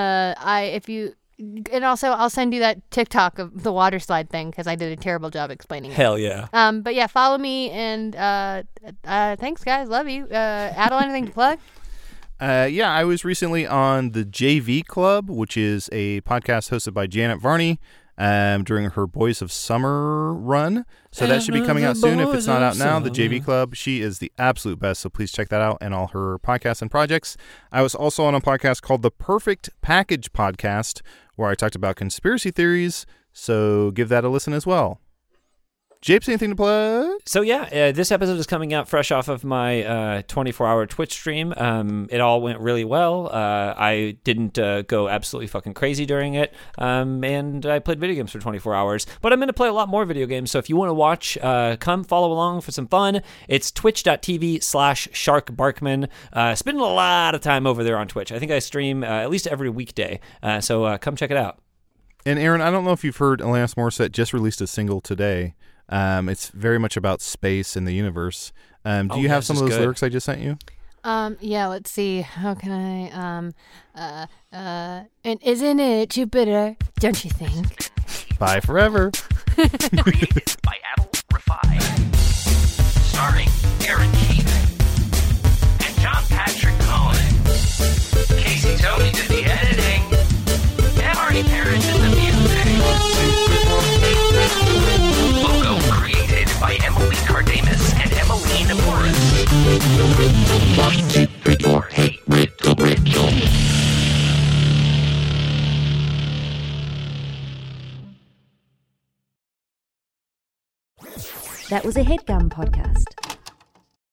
also I'll send you that TikTok of the water slide thing because I did a terrible job explaining it. Hell yeah. But yeah, follow me and thanks guys, love you. Adel, anything to plug? Yeah, I was recently on the JV Club, which is a podcast hosted by Janet Varney during her Boys of Summer run. So that should be coming out soon if it's not out now. The JV Club, she is the absolute best, so please check that out and all her podcasts and projects. I was also on a podcast called The Perfect Package Podcast, where I talked about conspiracy theories, so give that a listen as well. Japes, anything to plug? So yeah, this episode is coming out fresh off of my 24-hour Twitch stream. It all went really well. I didn't go absolutely fucking crazy during it, and I played video games for 24 hours. But I'm going to play a lot more video games, so if you want to watch, come follow along for some fun. It's twitch.tv/SharkBarkman. Spending a lot of time over there on Twitch. I think I stream at least every weekday, so come check it out. And Aaron, I don't know if you've heard Alanis Morissette just released a single today. It's very much about space and the universe. Do you have some of those lyrics I just sent you? Yeah, let's see. How can I and isn't it Jupiter, don't you think? Bye forever. Created by Adel Rafai. Starring Aaron Keefe and John Patrick Cohen. Casey Tony did the editing. And Marty Parrish did the music. Logo created by Emily Cardamus and Emmeline Morris. That was a HeadGum podcast.